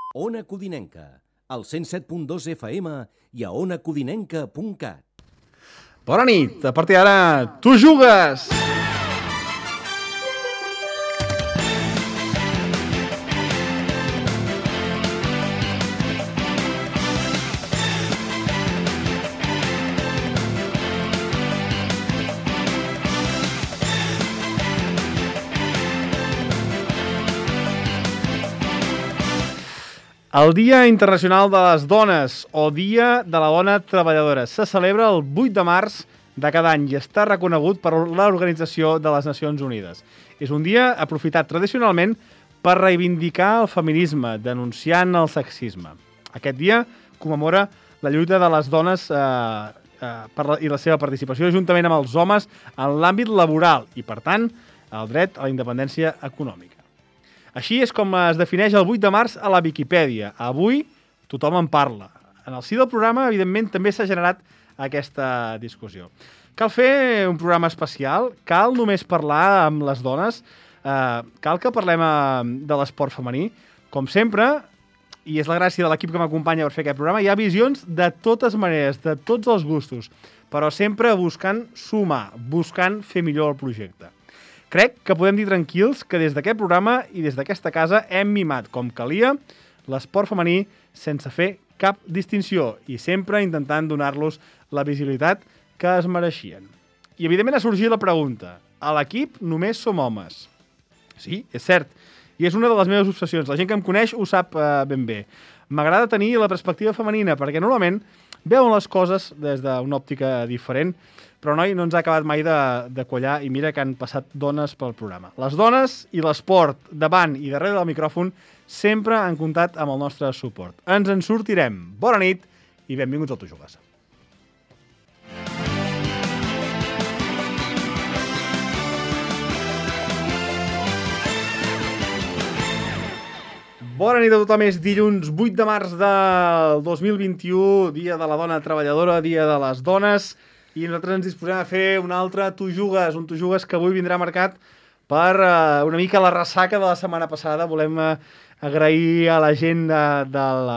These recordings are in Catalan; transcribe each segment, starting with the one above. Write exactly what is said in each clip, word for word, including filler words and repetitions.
Ona Codinenca, al cent set punt dos F M i a ona codinenca punt cat. Bona nit, a partir d'ara, tu jugues! El Dia Internacional de les Dones, o Dia de la Dona Treballadora, se celebra el vuit de març de cada any i està reconegut per l'Organització de les Nacions Unides. És un dia aprofitat tradicionalment per reivindicar el feminisme, denunciant el sexisme. Aquest dia commemora la lluita de les dones eh, eh, per la, i la seva participació juntament amb els homes en l'àmbit laboral i, per tant, el dret a la independència econòmica. Així és com es defineix el vuit de març a la Viquipèdia. Avui tothom en parla. En el si del programa, evidentment, també s'ha generat aquesta discussió. Cal fer un programa especial? Cal només parlar amb les dones? Eh, cal que parlem eh, de l'esport femení? Com sempre, i és la gràcia de l'equip que m'acompanya per fer aquest programa, hi ha visions de totes maneres, de tots els gustos, però sempre buscant sumar, buscant fer millor el projecte. Crec que podem dir tranquils que des d'aquest programa i des d'aquesta casa hem mimat, com calia, l'esport femení sense fer cap distinció i sempre intentant donar-los la visibilitat que es mereixien. I, evidentment, ha sorgit la pregunta: a l'equip només som homes? Sí, és cert, i és una de les meves obsessions. La gent que em coneix ho sap eh, ben bé. M'agrada tenir la perspectiva femenina, perquè normalment veuen les coses des d'una òptica diferent, però, noi, no ens ha acabat mai de, de quallar i mira que han passat dones pel programa. Les dones i l'esport, davant i darrere del micròfon, sempre han comptat amb el nostre suport. Ens en sortirem. Bona nit i benvinguts al Tu Jugues. Bona nit a tothom, és dilluns vuit de març del dos mil vint-i-u, dia de la dona treballadora, dia de les dones, i nosaltres ens disposem a fer un altre Tu Jugues, un Tu Jugues que avui vindrà marcat per uh, una mica la ressaca de la setmana passada. Volem uh, agrair a la gent de, de la,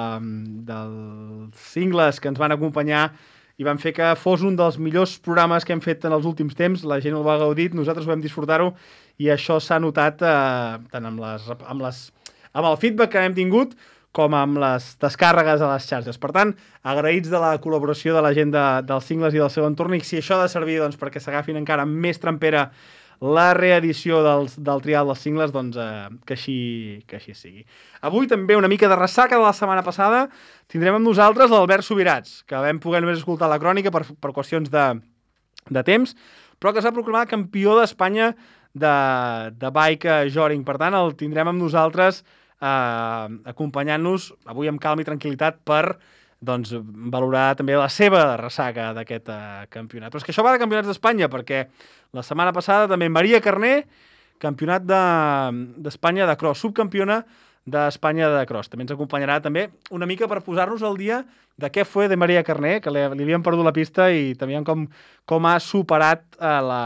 dels cingles que ens van acompanyar i van fer que fos un dels millors programes que hem fet en els últims temps. La gent el va gaudir, nosaltres vam disfrutar-ho i això s'ha notat uh, tant amb, les, amb, les, amb el feedback que hem tingut com amb les descàrregues a les xarxes. Per tant, agraïts de la col·laboració de la gent de, dels cingles i del seu entorn, i si això ha de servir doncs, perquè s'agafin encara més trempera la reedició dels, del trial dels cingles, doncs eh, que, així, que així sigui. Avui també una mica de ressaca de la setmana passada. Tindrem amb nosaltres l'Albert Subirats, que vam poder només escoltar la crònica per, per qüestions de, de temps, però que s'ha proclamat campió d'Espanya de, de bike joring. Per tant, el tindrem amb nosaltres Uh, acompanyant-nos avui amb calma i tranquil·litat per doncs, valorar també la seva ressaca d'aquest uh, campionat. Però és que això va de campionats d'Espanya, perquè la setmana passada també Maria Carné, campionat d'Espanya de, de cross, subcampiona d'Espanya de cross. També ens acompanyarà també una mica per posar-nos al dia de què fue de Maria Carné, que li, li havíem perdut la pista i també com, com ha superat uh, la,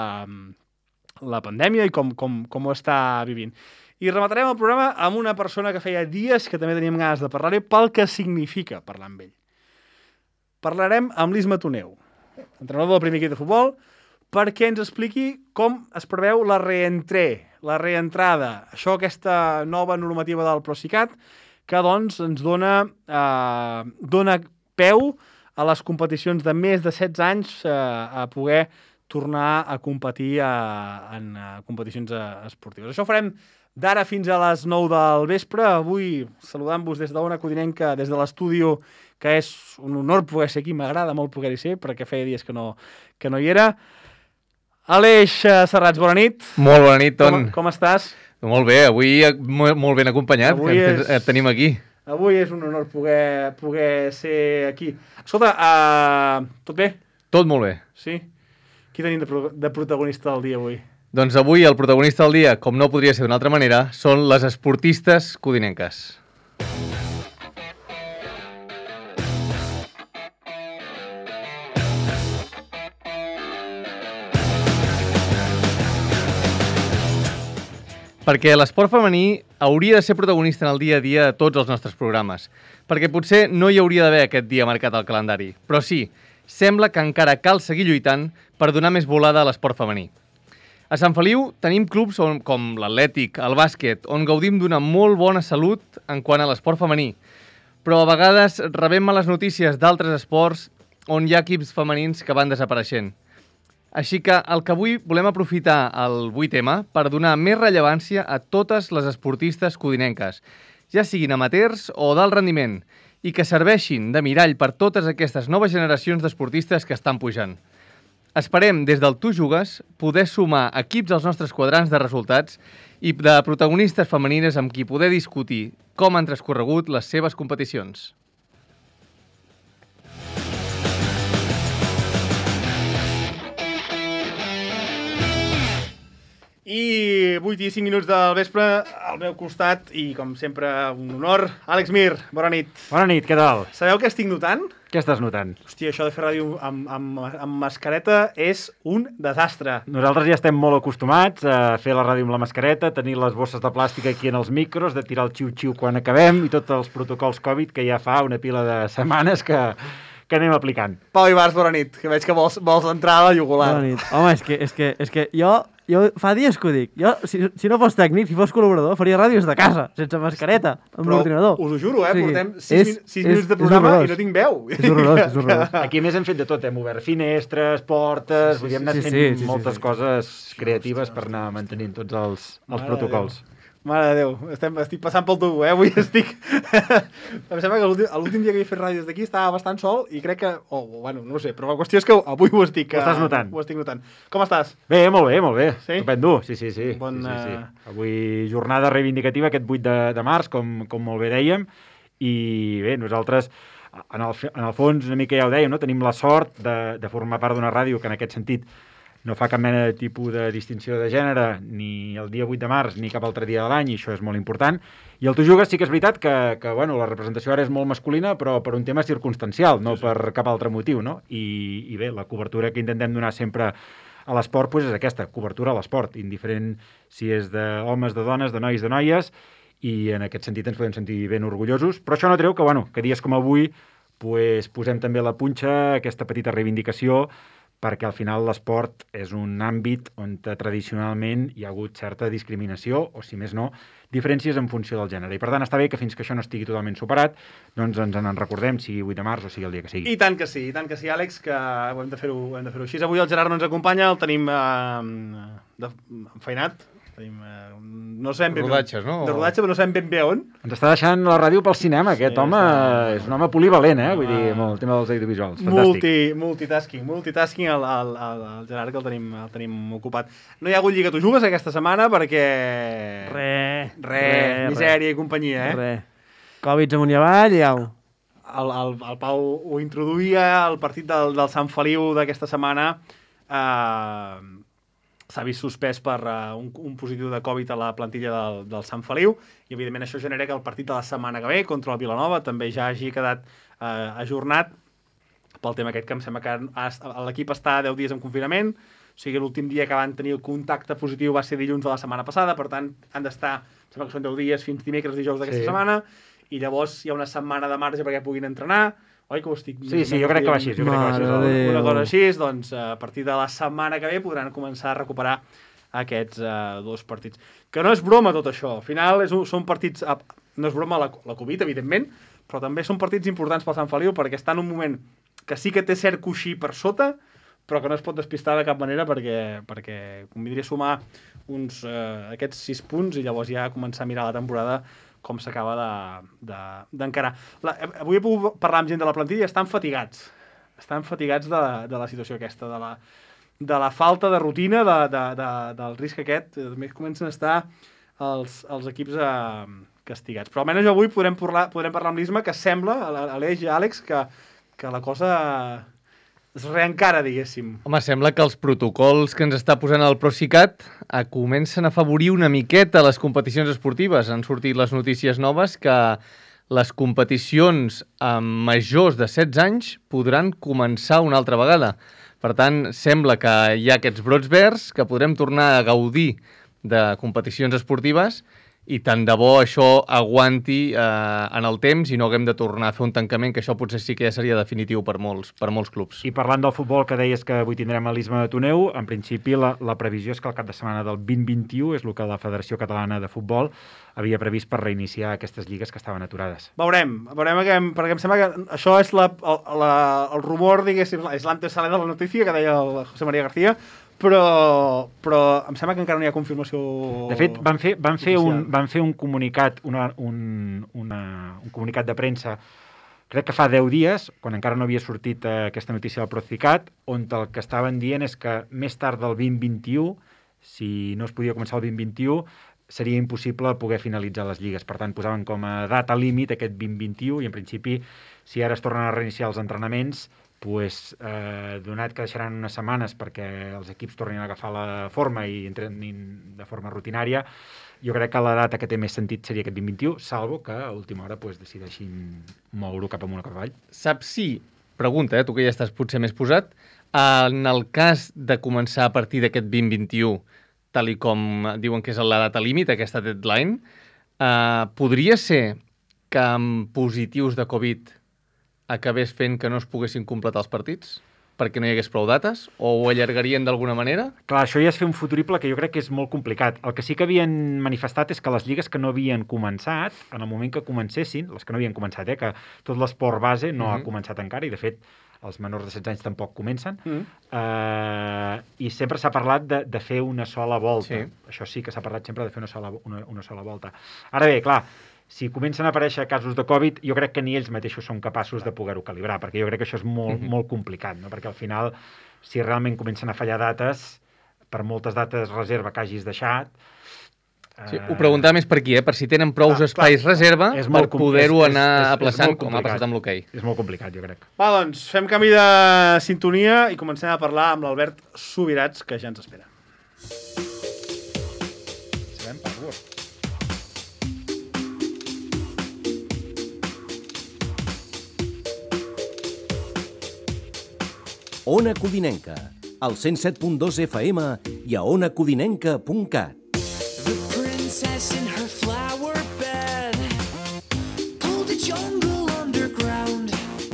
la pandèmia i com, com, com ho està vivint. I rematarem el programa amb una persona que feia dies que també teníem ganes de parlar-hi pel que significa parlar amb ell. Parlarem amb l'Isma Toneu, entrenador del primer equip de futbol, perquè ens expliqui com es preveu la reentré, la reentrada, això, aquesta nova normativa del Procicat, que doncs ens dona, eh, dona peu a les competicions de més de setze anys eh, a poder tornar a competir a, en a competicions esportives. Això ho farem d'ara fins a les nou del vespre. Avui saludant-vos des d'Ona Codinenca, des de l'estudi, que és un honor poder ser aquí, m'agrada molt poder-hi ser, perquè feia dies que no, que no hi era. Aleix Serrats, bona nit. Molt bona nit, Ton. Com, com estàs? Molt bé, avui molt, molt ben acompanyat, avui que és... et tenim aquí. Avui és un honor poder, poder ser aquí. Escolta, uh, tot bé? Tot molt bé. Sí? Qui tenim de, pro de protagonista del dia avui? Doncs avui el protagonista del dia, com no podria ser d'una altra manera, són les esportistes codinenques. Perquè l'esport femení hauria de ser protagonista en el dia a dia de tots els nostres programes, perquè potser no hi hauria d'haver aquest dia marcat al calendari, però sí, sembla que encara cal seguir lluitant per donar més volada a l'esport femení. A Sant Feliu tenim clubs on, com l'Atlètic, el bàsquet, on gaudim d'una molt bona salut en quant a l'esport femení, però a vegades rebem males notícies d'altres esports on hi ha equips femenins que van desapareixent. Així que el que avui volem aprofitar el vuit ema per donar més rellevància a totes les esportistes codinenques, ja siguin amateurs o d'alt rendiment, i que serveixin de mirall per totes aquestes noves generacions d'esportistes que estan pujant. Esperem, des del Tu Jugues, poder sumar equips als nostres quadrants de resultats i de protagonistes femenines amb qui poder discutir com han transcorregut les seves competicions. I vuit i cinc minuts del vespre, al meu costat, i com sempre, un honor, Àlex Mir, bona nit. Bona nit, què tal? Sabeu què estic notant? Què estàs notant? Hòstia, això de fer ràdio amb, amb, amb mascareta és un desastre. Nosaltres ja estem molt acostumats a fer la ràdio amb la mascareta, tenir les bosses de plàstic aquí en els micros, de tirar el xiu-xiu quan acabem i tots els protocols Covid que ja fa una pila de setmanes que, que anem aplicant. Pau Ibars, bona nit, que veig que vols, vols entrar a la jugular. Bona nit. Home, és que, és que, és que jo... Jo fa dies que ho dic. Jo, si, si no fos tècnic, si fos col·laborador, faria ràdios de casa, sense mascareta, amb l'ordinador. Però us ho juro, eh? O sigui, portem sis, és, sis minuts de programa i no tinc veu. És horrorós, és horrorós. Aquí més hem fet de tot, hem obert finestres, portes, sí, sí, vull dir, hem anat sí, fent sí, sí, sí, moltes sí. coses creatives per anar mantenint tots els, els Mare protocols. Mare de Déu, estem, estic passant pel tubo, eh? Avui estic... em sembla que l'últim- l'últim dia que he fet ràdios d'aquí estava bastant sol i crec que... Oh, bueno, no ho sé, però la qüestió és que avui ho estic... Ho estàs notant. Ho estic notant. Com estàs? Bé, molt bé, molt bé. Sí? Estupendo, sí, sí, sí. Bon, sí, sí, sí. eh, Avui jornada reivindicativa, aquest vuit de, de març, com, com molt bé dèiem, i bé, nosaltres, en el, fe- en el fons, una mica ja ho dèiem, no? Tenim la sort de, de formar part d'una ràdio que en aquest sentit no fa cap mena de tipus de distinció de gènere, ni el dia vuit de març, ni cap altre dia de l'any, i això és molt important. I el Tu Jugues sí que és veritat que, que bueno, la representació ara és molt masculina, però per un tema circumstancial, no per cap altre motiu, no? I, i bé, la cobertura que intentem donar sempre a l'esport pues, és aquesta, cobertura a l'esport, indiferent si és d'homes, de dones, de nois, de noies, i en aquest sentit ens podem sentir ben orgullosos, però això no treu que, bueno, que dies com avui pues, posem també a la punxa aquesta petita reivindicació, perquè al final l'esport és un àmbit on tradicionalment hi ha hagut certa discriminació, o si més no, diferències en funció del gènere. I per tant està bé que fins que això no estigui totalment superat, doncs ens en recordem, sigui vuit de març o sigui el dia que sigui. I tant que sí, i tant que sí, Àlex, que ho hem de fer-ho hem de fer-ho així. Avui el Gerard no ens acompanya, el tenim eh, de, enfeinat. Tenim, eh, no sabem ben Rodatges, no? De rodatge, però no sabem ben bé on. Ens està deixant la ràdio pel cinema, aquest Sí, home està- és un home polivalent, eh? Vull Ah. dir, amb el tema dels audiovisuals. Fantàstic. Multi, multitasking, multitasking el, el, el, el Gerard, que el tenim, el tenim ocupat. No hi ha hagut Lliga Tu Jugues aquesta setmana perquè... Re, Re, misèria i companyia, eh? Re. Covid amunt i avall i au. El, el, el Pau ho introduïa, el partit del, del Sant Feliu d'aquesta setmana eh, s'ha vist suspès per uh, un, un positiu de Covid a la plantilla del, del Sant Feliu i evidentment això genera que el partit de la setmana que ve contra el Vilanova també ja hagi quedat uh, ajornat pel tema aquest que em sembla que ha- l'equip està deu dies en confinament, o sigui l'últim dia que van tenir el contacte positiu va ser dilluns de la setmana passada, per tant han d'estar, em sembla que són deu dies fins dimecres, dijous d'aquesta Sí. setmana, i llavors hi ha una setmana de marge perquè puguin entrenar. Oi que ho estic... Sí, sí, jo crec que va així. Jo crec que va així. Mare de Déu. Una cosa així, doncs a partir de la setmana que ve podran començar a recuperar aquests uh, dos partits. Que no és broma tot això, al final és un, són partits... Uh, no és broma la, la Covid, evidentment, però també són partits importants pel Sant Feliu perquè està en un moment que sí que té cert coixí per sota, però que no es pot despistar de cap manera perquè, perquè convindria sumar uns, uh, aquests sis punts i llavors ja començar a mirar la temporada com s'acaba d'encarar. De, de, avui he pogut parlar amb gent de la plantilla i estan fatigats. Estan fatigats de, la- de la situació aquesta, de la, de la falta de rutina, de, de, de, del risc aquest. També comencen a estar els, els equips eh, castigats. Però almenys avui podrem parlar, podrem parlar amb l'Isma, que sembla, a l'Aleix i a Àlex, que, que la cosa es reencara, diguéssim. Home, sembla que els protocols que ens està posant el Procicat eh, comencen a afavorir una miqueta les competicions esportives. Han sortit les notícies noves que les competicions amb majors de setze anys podran començar una altra vegada. Per tant, sembla que hi ha aquests brots verds, que podrem tornar a gaudir de competicions esportives i tant de bo això aguanti eh, en el temps i no haguem de tornar a fer un tancament, que això potser sí que ja seria definitiu per molts, per molts clubs. I parlant del futbol, que deies que avui tindrem a l'Isma de Toneu, en principi la, la previsió és que el cap de setmana del vint vint-i-u és el que la Federació Catalana de Futbol havia previst per reiniciar aquestes lligues que estaven aturades. Veurem, veurem que, perquè em sembla que això és la, el, la, el rumor, diguéssim, és l'antesala de la notícia que deia el José María García, però, però em sembla que encara no hi ha confirmació. De fet, van fer, van fer, un, van fer un comunicat, una, un, una, un comunicat de premsa, crec que fa deu dies, quan encara no havia sortit eh, aquesta notícia del Procicat, on el que estaven dient és que més tard del vint vint-i-u, si no es podia començar el vint vint-i-u, seria impossible poder finalitzar les lligues. Per tant, posaven com a data límit aquest vint vint-i-u i, en principi, si ara es tornen a reiniciar els entrenaments, pues, eh, donat que deixaran unes setmanes perquè els equips tornin a agafar la forma i entrenin de forma rutinària, jo crec que la data que té més sentit seria aquest vint vint-i-u, salvo que a última hora pues, decideixin moure-ho cap amunt o cap avall. Saps si, pregunta, eh, tu que ja estàs potser més posat, en el cas de començar a partir d'aquest vint vint-i-u, tal i com diuen que és la data límit, aquesta deadline, eh, podria ser que amb positius de Covid acabés fent que no es poguessin completar els partits perquè no hi hagués prou dates, o ho allargarien d'alguna manera? Clar, això ja és fer un futurible que jo crec que és molt complicat. El que sí que havien manifestat és que les lligues que no havien començat, en el moment que comencessin, les que no havien començat, eh, que tot l'esport base no uh-huh. ha començat encara, i de fet els menors de setze anys tampoc comencen, uh-huh. eh, i sempre s'ha parlat de, de fer una sola volta. Sí. Això sí que s'ha parlat sempre de fer una sola, una, una sola volta. Ara bé, clar, si comencen a aparèixer casos de Covid, jo crec que ni ells mateixos són capaços de poder-ho calibrar, perquè jo crec que això és molt, uh-huh. molt complicat, no? Perquè al final, si realment comencen a fallar dates, per moltes dates reserva que hagis deixat... Sí, ho preguntava més per aquí, eh? Per si tenen prous clar, espais clar, reserva per poder-ho anar és, és, aplaçant, com ha passat amb l'hoquei. És molt complicat, jo crec. Va, doncs, fem canvi de sintonia i comencem a parlar amb l'Albert Subirats, que ja ens espera. Sabem, per favor. Ona Codinenca, al cent set punt dos F M i a ona codinenca punt cat. The princess in her flower bed pulled the jungle underground.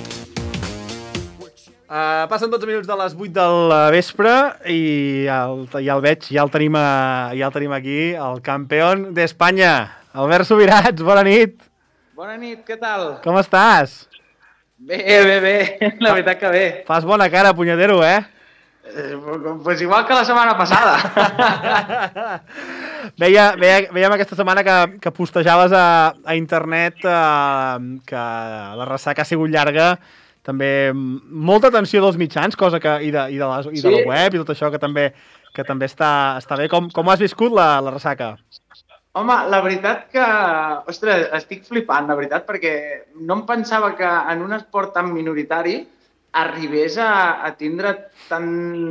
Uh, passen dotze minuts de les vuit del vespre i ja el, ja el veig, ja el, tenim a, ja el tenim aquí, el campió d'Espanya, Albert Subirats, bona nit. Bona nit, què tal? Com estàs? Bé, bé, bé, la veritat que bé. Fas bona cara, punyetero, eh? Eh, pues igual que la setmana passada. veia, veia, veiem aquesta setmana que, que postejaves a, a internet eh, que la ressaca ha sigut llarga, també molta atenció dels mitjans, cosa que, i, de, i, de la, i de la web i tot això que també, que també està, està bé. Com, com has viscut la, la ressaca? Home, la veritat que... Ostres, estic flipant, la veritat, perquè no em pensava que en un esport tan minoritari arribés a, a tindre tan,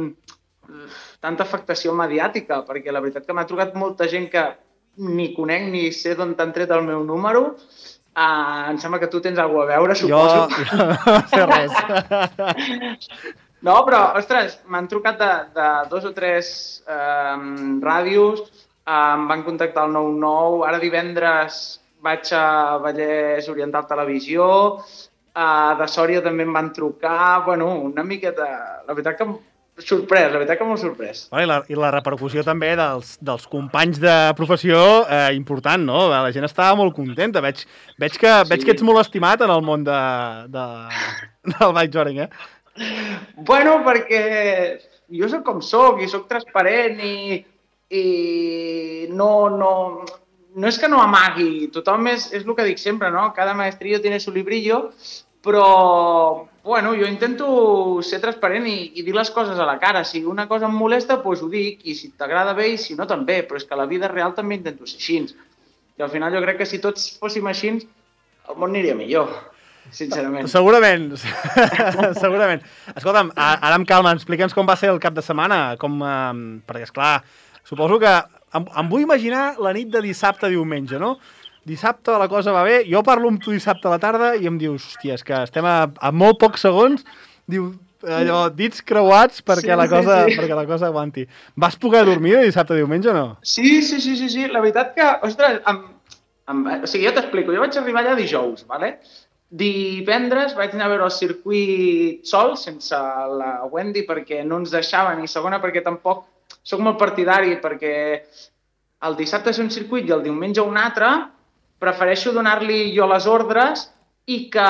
tanta afectació mediàtica, perquè la veritat que m'ha trucat molta gent que ni conec ni sé d'on t'han tret el meu número. Uh, em sembla que tu tens alguna cosa a veure, suposo. Jo, jo no sé res. No, però, ostres, m'han trucat de, de dos o tres um, ràdios, uh, em van contactar al nou nou, ara divendres vaig a Vallès Oriental Televisió, uh, de Sòria també em van trucar, bueno, una miqueta... La veritat que sorprès, la veritat que molt sorprès. Bueno, i, la, I la repercussió també dels, dels companys de professió, eh, important, no? La gent estava molt contenta. Veig, veig, que, sí. veig que ets molt estimat en el món de, de, del bikejorring, eh? Bueno, perquè jo soc com soc i soc transparent i, i no, no, no és que no amagui. Tothom és, és el que dic sempre, no? Cada maestrillo tiene su librillo, però bueno, jo intento ser transparent i, i dir les coses a la cara. Si una cosa em molesta, doncs ho dic, i si t'agrada bé i si no també, però és que a la vida real també intento ser així. I al final jo crec que si tots fóssim així, el món aniria millor, sincerament. Segurament, segurament. Escolta'm, ara amb calma, explica'ns com va ser el cap de setmana, com, eh, perquè esclar, suposo que em, em vull imaginar la nit de dissabte a diumenge, no? Dissabte la cosa va bé, jo parlo amb tu dissabte a la tarda i em dius, hòstia, és que estem a, a molt pocs segons, diu, allò, dits creuats perquè, sí, la cosa, sí, sí. perquè la cosa aguanti. Vas poder dormir de dissabte a diumenge o no? Sí, sí, sí, sí, sí. La veritat que, ostres, em, Em va... O sigui, jo t'explico, jo vaig arribar allà dijous, ¿vale? Divendres vaig anar a veure el circuit sol, sense la Wendy, perquè no ens deixaven, i segona perquè tampoc soc molt partidari, perquè el dissabte és un circuit i el diumenge un altre, prefereixo donar-li jo les ordres i que,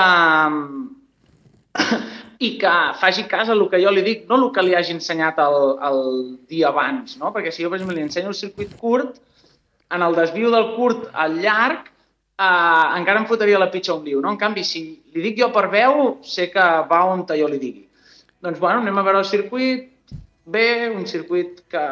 i que faci cas a el que jo li dic, no el que li hagi ensenyat el, el dia abans, no? Perquè si jo, per exemple, li ensenyo el circuit curt, en el desviu del curt al llarg, eh, encara em fotria la pitxa un liu, no? En canvi, si li dic jo per veu, sé que va on jo li digui. Doncs, bueno, anem a veure el circuit, bé, un circuit que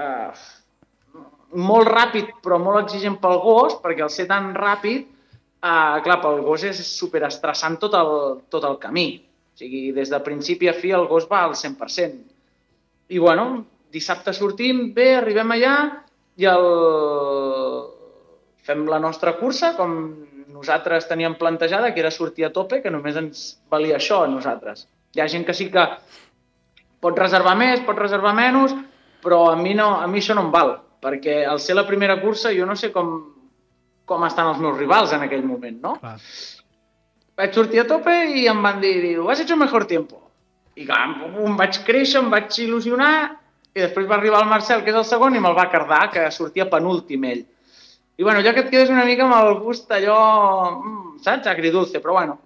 molt ràpid però molt exigent pel gos, perquè al ser tan ràpid, eh, clar, pel gos és superestressant tot el, tot el camí. O sigui, des de principi a fi el gos va al cent per cent. I, bueno, dissabte sortim, bé, arribem allà i el... fem la nostra cursa, com nosaltres teníem plantejada, que era sortir a tope, que només ens valia això a nosaltres. Hi ha gent que sí que pot reservar més, pot reservar menys, però a mi, no, a mi això no em val, perquè al ser la primera cursa jo no sé com, com estan els meus rivals en aquell moment, no? Clar. Vaig sortir a tope i em van dir, diu, has hecho mejor tiempo. I clar, em vaig créixer, em vaig il·lusionar, i després va arribar el Marcel, que és el segon, i me'l va cardar, que sortia penúltim ell. I bueno, allò que et quedes una mica amb el gust allò, saps, agridulce, però bueno,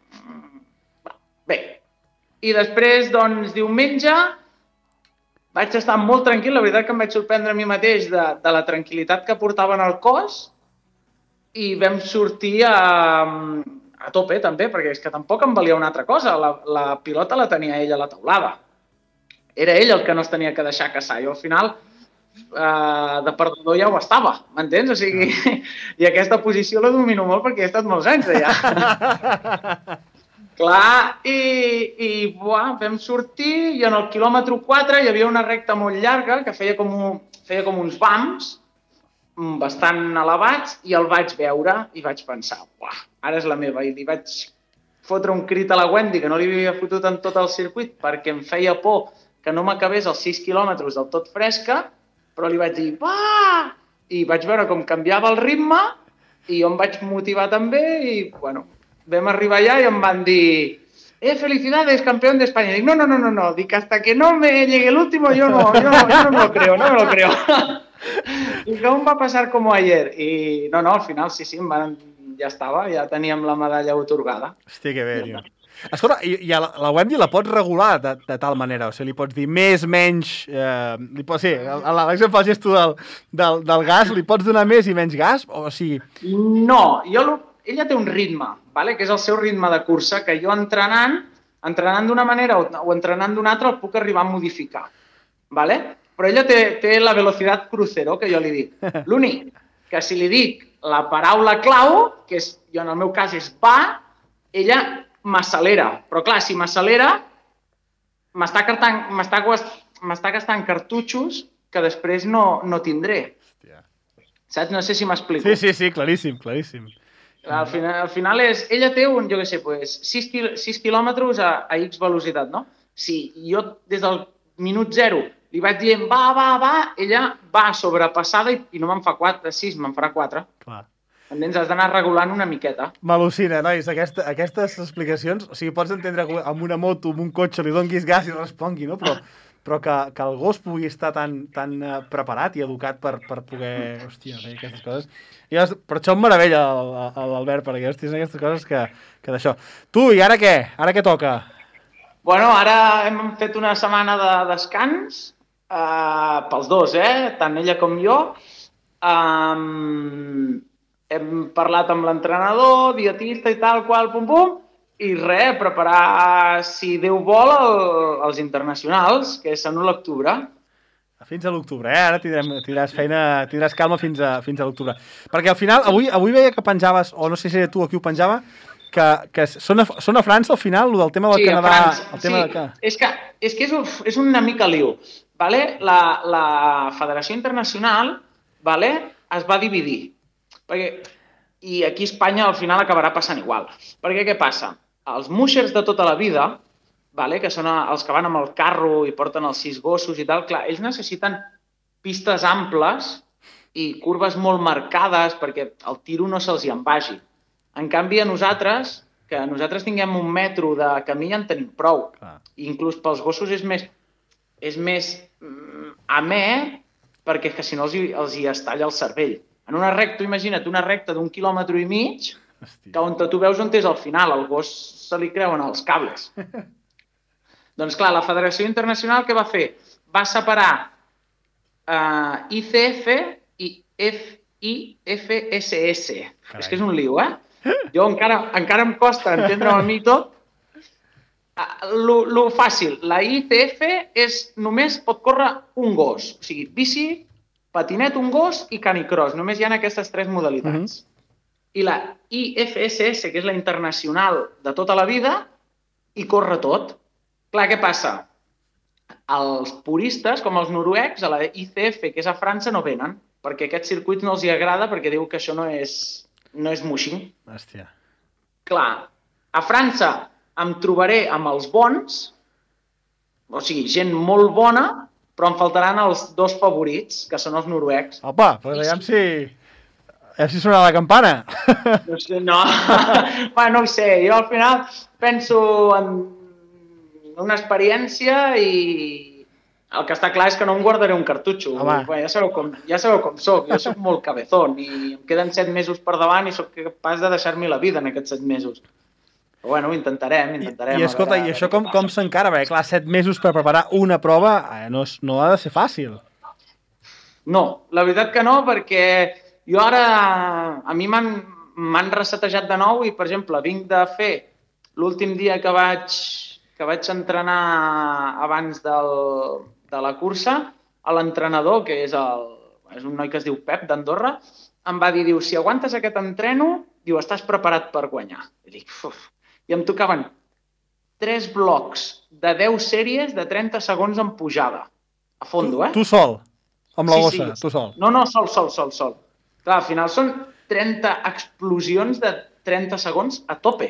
bé. I després, doncs, diumenge, vaig estar molt tranquil, la veritat que em vaig sorprendre a mi mateix de, de la tranquil·litat que portava en el cos, i vam sortir a, a tope també, perquè és que tampoc em valia una altra cosa, la, la pilota la tenia ell a la taulada. Era ell el que no es tenia que deixar caçar, jo al final eh, de perdedor ja ho estava, m'entens? O sigui, i aquesta posició la domino molt perquè he estat molts anys allà. Clar, i, i buah, vam sortir i en el quilòmetre quatre hi havia una recta molt llarga que feia com, un, feia com uns bumps bastant elevats i el vaig veure i vaig pensar, buah, ara és la meva. I li vaig fotre un crit a la Wendy que no li havia fotut en tot el circuit perquè em feia por que no m'acabés els sis quilòmetres del tot fresca, però li vaig dir, va! I vaig veure com canviava el ritme i jo em vaig motivar també i, bueno, vam arribar allà i em van dir eh, felicidades, campeón de España. Dic, no, no, no, no, no, dic, hasta que no me llegue el último, yo no, yo no, yo no me lo creo, no me lo creo. I que aún va passar com ayer. I no, no, al final sí, sí, em van, ja estava, ja teníem la medalla otorgada. Hòstia, que bé, tio. Escolta, i, i a la, la Wendy la pots regular de, de tal manera? O sigui, li pots dir més, menys... Eh, li pots, sí, a l'Àlex em fa el gesto del, del, del gas, li pots donar més i menys gas? O sigui... No, jo... Lo... Ella té un ritme, vale? Que és el seu ritme de cursa, que jo entrenant, entrenant d'una manera o, o entrenant d'una altra el puc arribar a modificar. Vale? Però ella té, té la velocitat crucero, que jo li dic. L'únic que si li dic la paraula clau, que és, jo en el meu cas és va, ella m'accelera. Però clar, si m'accelera, m'està gastant cartutxos que després no, no tindré. Hòstia. Saps? No sé si m'explico. Sí, sí, sí, claríssim, claríssim. Al final, al final és, ella té un, jo què sé, pues, sis quilòmetres a, a X velocitat, no? Si jo des del minut zero li vaig dient va, va, va, ella va sobrepassada i, i no me'n fa quatre, sis, me'n farà quatre. Clar. Entens? Has d'anar regulant una miqueta. M'al·lucina, nois, aquesta, aquestes explicacions, o sigui, pots entendre que amb una moto, amb un cotxe, li donguis gas i respongui, no? Però, però que, que el gos pugui estar tan, tan uh, preparat i educat per, per poder, hòstia, fer aquestes coses. I per això em meravella l'Albert, perquè hòstia, són aquestes coses que, que d'això. Tu, i ara què? Ara què toca? Bueno, ara hem fet una setmana de descans, uh, pels dos, eh? Tant ella com jo. Um, hem parlat amb l'entrenador, dietista i tal, qual, pum, pum, i res, preparar, si Déu vol, el, els internacionals, que són a l'octubre. Fins a l'octubre, eh? Ara tindrem, tindràs feina, tindràs calma fins a, fins a l'octubre. Perquè al final, avui, avui veia que penjaves, o no sé si era tu o qui ho penjava, que, que són, a, són a França al final, el del tema del sí, Canadà... El tema sí, de... és que, és, que és, un, és una mica liu. Vale? La, la Federació Internacional, vale, es va dividir. Perquè, i aquí a Espanya al final acabarà passant igual. Perquè què passa? Els mushers de tota la vida, vale, que són els que van amb el carro i porten els sis gossos i tal, clar, ells necessiten pistes amples i curves molt marcades perquè el tiro no se'ls hi en vagi. En canvi, a nosaltres, que nosaltres tinguem un metro de camí ja en tenim prou. Clar. I inclús pels gossos és més, és més mm, amè perquè que si no els hi, els hi estalla el cervell. En una recta, imagina't, una recta d'un quilòmetre i mig, que on tu veus on és al final, el gos se li creuen els cables. Doncs clar, la Federació Internacional què va fer? Va separar uh, I C F i F I F S S. Carai. És que és un lío, eh? Jo encara, encara em costa entendre-ho a mi tot. Uh, lo, lo fàcil, la I C F és només pot córrer un gos. O sigui, bici, patinet, un gos i canicross. Només hi ha aquestes tres modalitats. Uh-huh. I la I F S S, que és la internacional de tota la vida, hi corre tot. Clar, què passa? Els puristes, com els noruecs, a la I C F, que és a França, no venen, perquè aquest circuit no els hi agrada, perquè diu que això no és, no és muixing. Hòstia. Clar, a França em trobaré amb els bons, o sigui, gent molt bona, però em faltaran els dos favorits, que són els noruecs. Opa, però aviam si... A si sona la campana. No sé, no. Bueno, no ho sé. Jo al final penso en una experiència i el que està clar és que no em guardaré un cartutxo. Bueno, ja sabeu com, ja sabeu com soc. Jo soc molt cabezón i em queden set mesos per davant i sóc capaç de deixar-m'hi la vida en aquests set mesos. Però bueno, intentarem, intentarem. I, i escolta, i això com, com s'encara? Perquè clar, set mesos per preparar una prova eh, no, és, no ha de ser fàcil. No, la veritat que no, perquè jo ara, a mi m'han resetejat de nou i, per exemple, vinc de fer l'últim dia que vaig, que vaig entrenar abans del, de la cursa, a l'entrenador, que és, el, és un noi que es diu Pep, d'Andorra, em va dir, diu, si aguantes aquest entreno, diu, estàs preparat per guanyar. I dic, uf. I em tocaven tres blocs de deu sèries de trenta segons en pujada, a fondo, eh? Tu, tu sol, amb la sí, gossa, sí. tu sol. No, no, sol, sol, sol, sol. Clar, al final són trenta explosions de trenta segons a tope.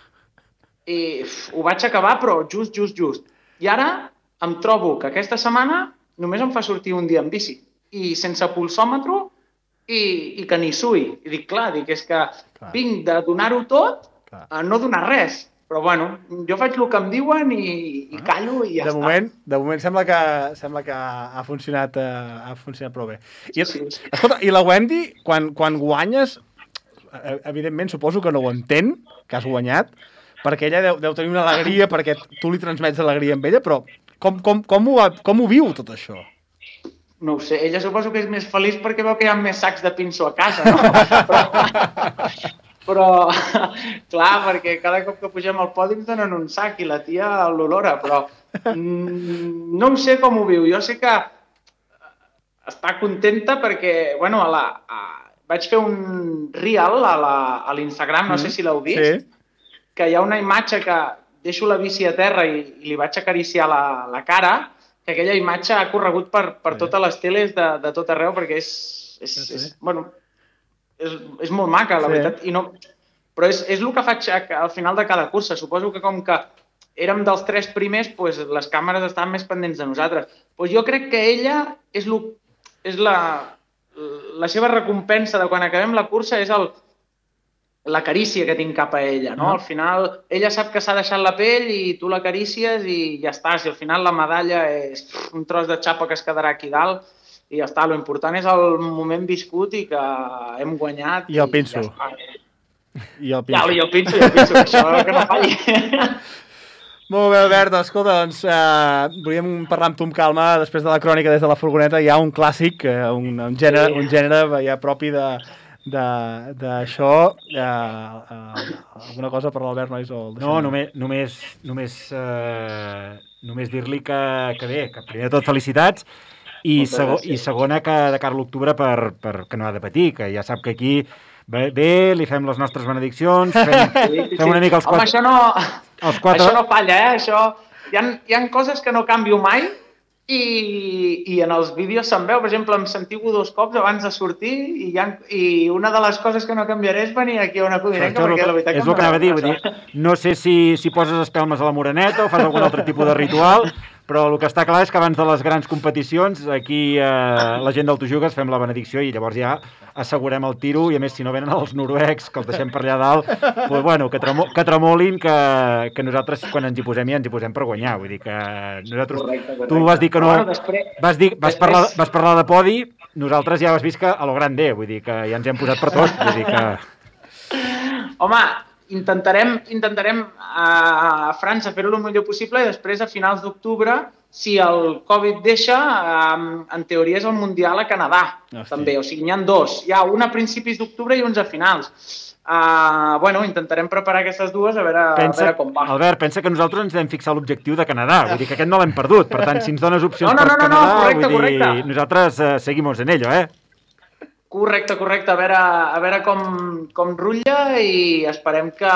I uf, ho vaig acabar, però just, just, just. I ara em trobo que aquesta setmana només em fa sortir un dia en bici. I sense pulsòmetre i, i que ni sui. I dic, clar, dic, és que clar. Vinc de donar-ho tot a no donar res. Però bueno, jo faig el que em diuen i, i callo i ja de està. Moment, de moment sembla que, sembla que ha funcionat, uh, ha funcionat prou bé. I, sí, sí. Escolta, i la Wendy, quan, quan guanyes, evidentment suposo que no ho entén, que has guanyat, perquè ella deu, deu tenir una alegria, perquè tu li transmets alegria amb ella, però com, com, com, ho, com ho viu tot això? No ho sé, ella suposo que és més feliç perquè veu que hi ha més sacs de pinso a casa, no? Però... Però, clar, perquè cada cop que pugem al podi ens donen un sac i la tia l'olora, però mm, no ho sé com ho viu. Jo sé que està contenta perquè, bueno, a la, a, vaig fer un reel a l'Instagram, no sé si l'heu vist, sí. Que hi ha una imatge que deixo la bici a terra i, i li vaig acariciar la, la cara, que aquella imatge ha corregut per, per sí. Totes les teles de, de tot arreu, perquè és, és, sí, sí. és bueno... És, és molt maca, la sí. Veritat, i no... però és, és el que faig al final de cada cursa. Suposo que com que érem dels tres primers, pues, les càmeres estaven més pendents de nosaltres. Pues jo crec que ella és, lo, és la, la seva recompensa de quan acabem la cursa és el, la carícia que tinc cap a ella. No? Uh-huh. Al final, ella sap que s'ha deixat la pell i tu l'acarícies i ja està. Si al final la medalla és un tros de xapa que es quedarà aquí dalt, i ja està, l'important és el moment viscut i que hem guanyat. I el pinso. Ja I el pinso. Ja, i el pinso, i el pinso, que això que no falli. Molt bé, Albert, escolta, doncs eh, volíem parlar amb tu amb calma, després de la crònica des de la furgoneta, hi ha un clàssic, eh, un, un, gènere, un gènere ja propi de d'això. Eh, eh, alguna cosa per l'Albert Nois? O no, només, només, només, eh, només dir-li que, que bé, que primer de tot felicitats, I, sego, i segona que de cara a l'octubre per, per, que no ha de patir, que ja sap que aquí bé, bé li fem les nostres benediccions, fem, sí, sí, fem una mica els quatre... Home, això no, els quatre... això no falla, eh? Això... Hi ha, hi ha coses que no canvio mai i, i en els vídeos se'n veu. Per exemple, em sentiu dos cops abans de sortir i, ha, i una de les coses que no canviaré és venir aquí a una codinenca, perquè la veritat és que... És el que anava a dir, dir, no sé si, si poses espelmes a la moreneta o fas algun altre tipus de ritual, Però el que està clar és que abans de les grans competicions, aquí eh, la gent del Tu Jugues fem la benedicció i llavors ja assegurem el tiro, i a més si no venen els noruecs, que els deixem per allà dalt, pues, bueno, que, tremo, que tremolin, que, que nosaltres quan ens hi posem ja ens hi posem per guanyar. Vull dir que nosaltres... Correcte, correcte. Tu vas dir que no... Bueno, després- vas, dir, vas, després- parlar, vas parlar de podi, nosaltres ja has vist que a lo grande, vull dir que ja ens hem posat per tot. Vull dir que... Home, intentarem, intentarem a França fer-ho el millor possible i després a finals d'octubre, si el Covid deixa, en teoria és el Mundial a Canadà, Hosti. també. O sigui, n'hi ha dos. Hi ha un a principis d'octubre i uns a finals. Uh, bueno, intentarem preparar aquestes dues a veure, Pensa, a veure com va. Albert, pensa que nosaltres ens vam fixar l'objectiu de Canadà, vull dir que aquest no l'hem perdut. Per tant, si ens dones opcions No, no, no, per no, no, Canadà, correcte, vull dir, correcte. nosaltres eh, seguimos en ello, eh? Correcte, correcte. A veure, a veure com, com rutlla i esperem que,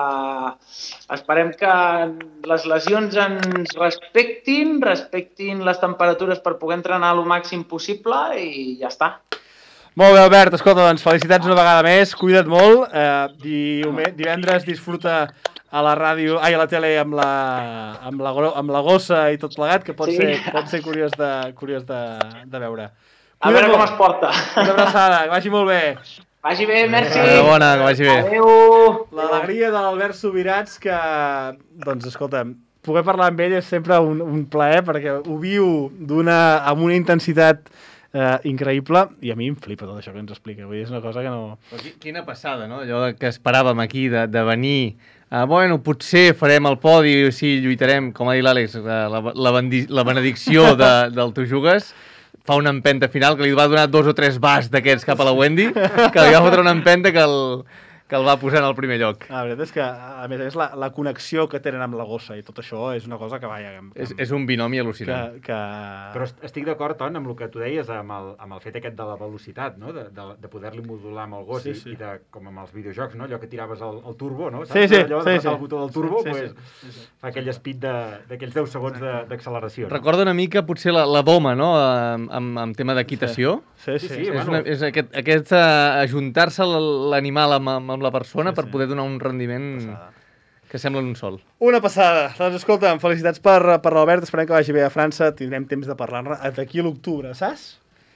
esperem que les lesions ens respectin, respectin les temperatures per poder entrenar el màxim possible i ja està. Molt bé, Albert, escolta, doncs felicitats una vegada més, cuida't molt, eh, diume- divendres disfruta a la ràdio, ai, a la tele amb la, amb la, gro- amb la gossa i tot plegat, que pot Sí. ser, pot ser curiós de, curiós de, de veure. A veure Cuida't com molt. es porta. Una abraçada, que vagi molt bé. Vagi bé, merci. Enhorabona, que vagi bé. Adéu. L'alegria de l'Albert Subirats, que, doncs, escolta, poder parlar amb ell és sempre un, un plaer, perquè ho viu d'una, amb una intensitat eh, increïble, i a mi em flipa tot això que ens explica. Vull dir, és una cosa que no... Però qui- Quina passada, no? Allò que esperàvem aquí de, de venir. Uh, bueno, potser farem el podi, sí, lluitarem, com ha dit l'Àlex, uh, la, la, bendi- la benedicció de, del Tu Jugues. Fa una empenta final que li va donar dos o tres bas d'aquests cap a la Wendy, que li va fotre una empenta que el, que el va posar en el primer lloc. La veritat és que, a més a més, la, la connexió que tenen amb la gossa i tot això és una cosa que, vaja, que, És, és un binomi al·lucinant. que, que... Però est- estic d'acord, Ton, amb el que tu deies, amb el, amb el fet aquest de la velocitat, no? de, de, de poder-li modular amb el gos Sí, i, sí. i de, com amb els videojocs, no? Allò que tiraves el, el turbo, no? Sí, sí, Allò sí, de sí. sí, el botó del turbo, Sí, sí, pues, sí, sí. fa aquell speed de- d'aquells deu segons de- d'acceleració. No? Recorda una mica potser la, la doma, no?, amb, amb, amb tema d'equitació. Sí, sí. Sí, sí. sí. És, bueno. una, és aquest, aquest uh, ajuntar-se l- l'animal amb, amb, amb la persona Sí, per sí. poder donar un rendiment Passada. que sembla un sol. Una passada. Doncs escolta'm, felicitats per, per l'Albert, esperem que vagi bé a França, tindrem temps de parlar-ne d'aquí a l'octubre, saps?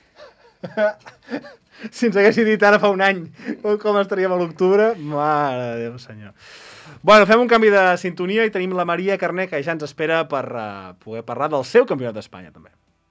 Si ens haguessin dit ara fa un any com- com estaríem a l'octubre, mare de Déu, senyor. Bueno, fem un canvi de sintonia i tenim la Maria Carné, que ja ens espera per uh, poder parlar del seu campionat d'Espanya, també.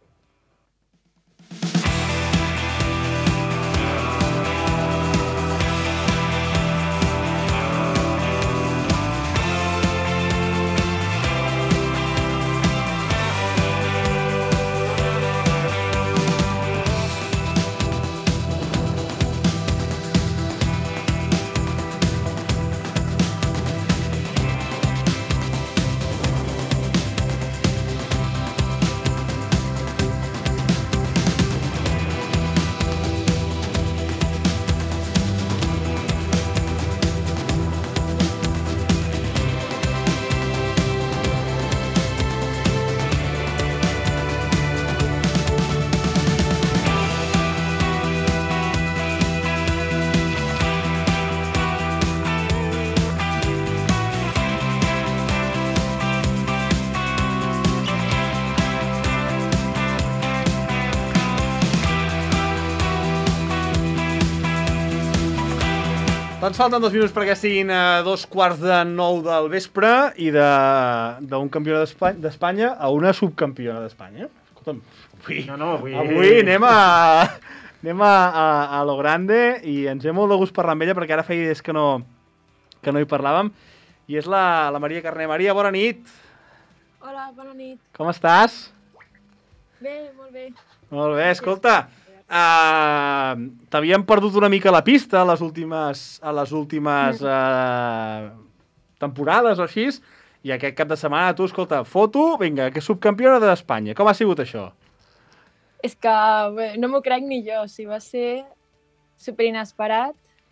Doncs falten dos minuts perquè siguin a dos quarts de nou del vespre i de- d'un campió d'Espa- d'Espanya a una subcampiona d'Espanya. Escolta'm, avui, No, no, avui... avui anem a, anem a, a, a lo grande i ens ve molt de gust parlar amb ella perquè ara feia dies que no, que no hi parlàvem. I és la, la Maria Carné. Maria, bona nit. Hola, bona nit. Com estàs? Bé, molt bé. Molt bé, escolta, uh, t'havíem perdut una mica la pista a les últimes, a les últimes uh, temporades o així, i aquest cap de setmana tu, escolta, foto, vinga, que subcampiona d'Espanya. Com ha sigut això? És que bé, no m'ho crec ni jo, o sigui, va ser super inesperat.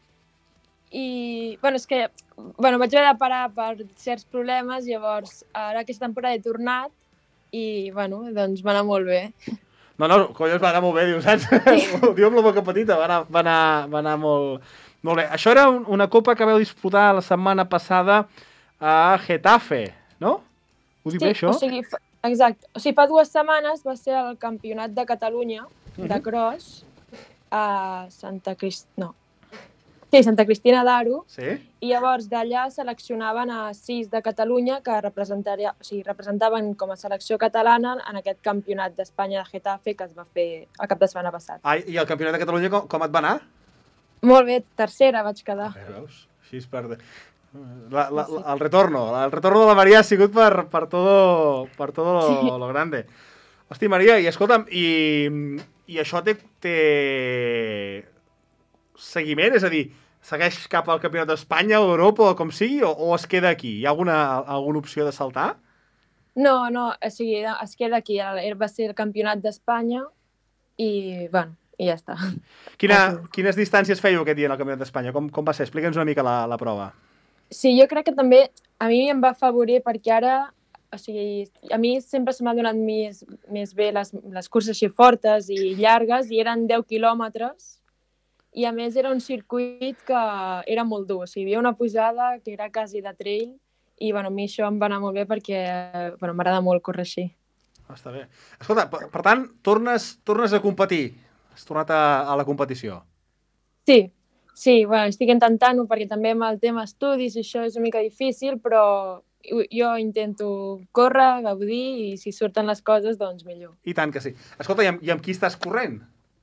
I, bueno, és que, bueno, vaig haver de parar per certs problemes, llavors ara aquesta temporada he tornat i, bueno, doncs va anar molt bé. No, no, collons, va anar molt bé, diu, saps? Ho diu amb la boca petita, va anar, va anar, va anar molt, molt bé. Això era un, una copa que vau disputar la setmana passada a Getafe, no? Ho dic bé, això? o sigui, fa- Exacte. O sigui, fa dues setmanes va ser el campionat de Catalunya de cross a Santa Cristina... No. Sí, Santa Cristina d'Aro. Sí? I llavors d'allà seleccionaven a sis de Catalunya que representaria, o sigui, representaven com a selecció catalana en aquest campionat d'Espanya de Getafe que es va fer el cap de setmana passat. Ah, i el campionat de Catalunya com, com et va anar? Molt bé, tercera vaig quedar. A veure, veus? Així és per... La, la, la, el retorno, el retorno de la Maria ha sigut per, per todo, per todo lo, sí. lo grande. Hosti, Maria, i escolta'm, i, i això té, té seguiment? És a dir, segueix cap al Campionat d'Espanya o d'Europa o com sigui, o, o es queda aquí? Hi ha alguna, alguna opció de saltar? No, no, o sigui, es queda aquí. Va ser el Campionat d'Espanya i, bueno, i ja està. Quina, quines distàncies fèieu aquest dia en el Campionat d'Espanya? Com, com va ser? Explica'ns una mica la, la prova. Sí, jo crec que també a mi em va afavorir perquè ara, o sigui, a mi sempre se m'ha donat més, més bé les, les curses així fortes i llargues i eren deu quilòmetres i a més era un circuit que era molt dur, o sigui, hi havia una pujada que era quasi de trail i bueno, a mi això em va anar molt bé perquè bueno, m'agrada molt córrer així. Està bé. Escolta, per, per tant, tornes, tornes a competir? Has tornat a, a la competició? Sí. Sí, bueno, estic intentant-ho perquè també amb el tema estudis això és una mica difícil, però jo intento córrer, gaudir i si surten les coses, doncs millor. I tant que sí. Escolta, i amb, i amb qui estàs corrent?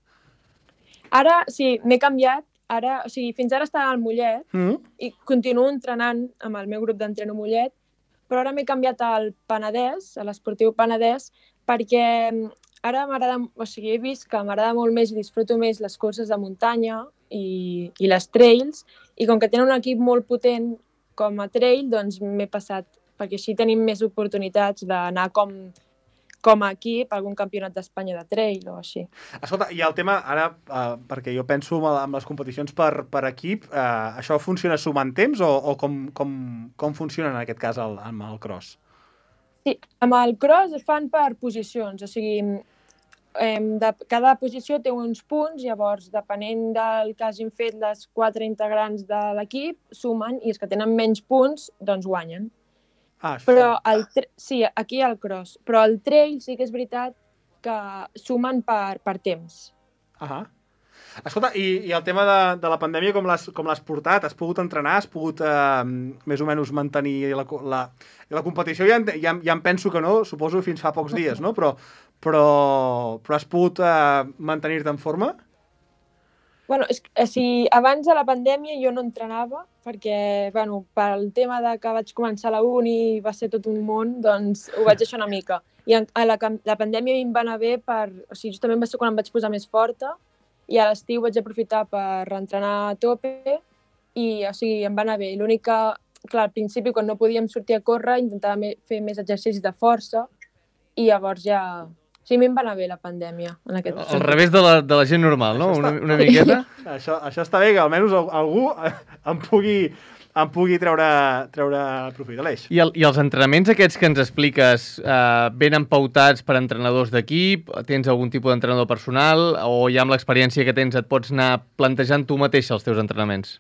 Ara, sí, m'he canviat. Ara, o sigui, fins ara estava al Mollet Mm. i continuo entrenant amb el meu grup d'entreno Mollet, però ara m'he canviat al Penedès, a l'Esportiu Penedès, perquè ara m'agrada, o sigui, he vist que m'agrada molt més i disfruto més les curses de muntanya i, i les trails, i com que tenen un equip molt potent com a trail, doncs m'he passat, perquè així tenim més oportunitats d'anar com, com a equip a algun campionat d'Espanya de trail o així. Escolta, i el tema, ara, uh, perquè jo penso en les competicions per, per equip, uh, això funciona sumant temps o, o com, com, com funciona en aquest cas el, amb el cross? Sí, amb el cross es fan per posicions, o sigui, eh, de, cada posició té uns punts, llavors, depenent del que hagin fet les quatre integrants de l'equip, sumen, i els que tenen menys punts, doncs guanyen. Ah, això. Però el sí, aquí hi ha el cross, però el trail sí que és veritat que sumen per, per temps. Ah, escolta, i, i el tema de, de la pandèmia, com l'has com l'has portat? Has pogut entrenar? Has pogut eh, més o menys mantenir la, la, la competició? Ja, ja, ja em penso que no, suposo fins fa pocs dies, no? Però, però, però has pogut eh, mantenir-te en forma? Bueno, és, si abans de la pandèmia jo no entrenava, perquè, bueno, pel tema de que vaig començar la uni i va ser tot un món, doncs ho vaig deixar una mica. I en, a la, la pandèmia a mi em va anar bé per... O sigui, justament va ser quan em vaig posar més forta i a l'estiu vaig aprofitar per entrenar a tope i, o sigui, em va anar bé. L'únic que, clar, al principi, quan no podíem sortir a córrer, intentava me, fer més exercicis de força i llavors ja... Sí, a mi em va anar bé la pandèmia. En aquest Al sentit. revés de la, de la gent normal, no? Això Una, està- una miqueta. Això, això està bé, que almenys algú em pugui, em pugui treure, treure profit de l'eix. I, el, I els entrenaments aquests que ens expliques eh, venen pautats per entrenadors d'equip? Tens algun tipus d'entrenador personal? O ja amb l'experiència que tens et pots anar plantejant tu mateix els teus entrenaments?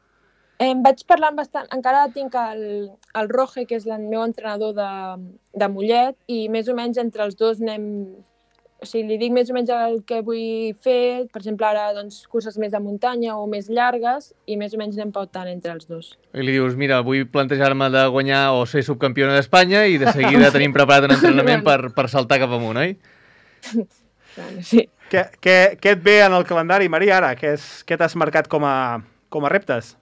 Em vaig parlant bastant, encara tinc el, el Roge, que és el meu entrenador de, de Mollet, i més o menys entre els dos anem... O sigui, li dic més o menys el que vull fer, per exemple, ara doncs, curses més de muntanya o més llargues, i més o menys anem pautant entre els dos. I li dius, mira, vull plantejar-me de guanyar o ser subcampiona d'Espanya i de seguida tenim preparat un entrenament per, per saltar cap amunt, oi? Bueno, sí. Què, què, què et ve en el calendari, Maria, ara? Què, és, què t'has marcat com a, com a reptes?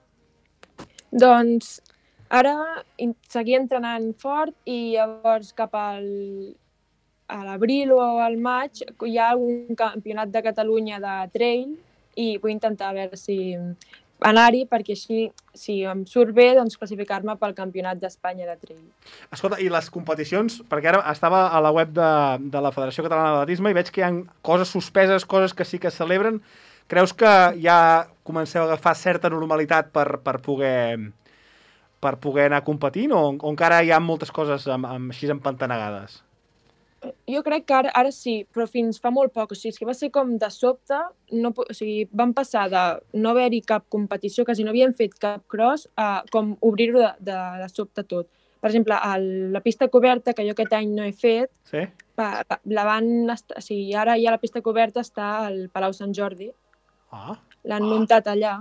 Doncs ara in- seguir entrenant fort i llavors cap al, a l'abril o al maig hi ha un campionat de Catalunya de trail i vull intentar a veure si anar-hi perquè així, si em surt bé, doncs classificar-me pel campionat d'Espanya de trail. Escolta, i les competicions, perquè ara estava a la web de, de la Federació Catalana d'Atletisme i veig que hi ha coses suspeses, coses que sí que es celebren. Creus que ja comenceu a agafar certa normalitat per, per, poder, per poder anar competint o, o encara hi ha moltes coses amb, amb, així empantanegades? Jo crec que ara, ara sí, però fins fa molt poc. O sigui, és que va ser com de sobte, no, po- o sigui, vam passar de no haver-hi cap competició, quasi no havíem fet cap cross, a com obrir-ho de, de, de sobte tot. per exemple, el, la pista coberta, que jo aquest any no he fet, Sí? va, la van... Est- o sigui, ara ja la pista coberta està al Palau Sant Jordi, Ah, l'han muntat allà,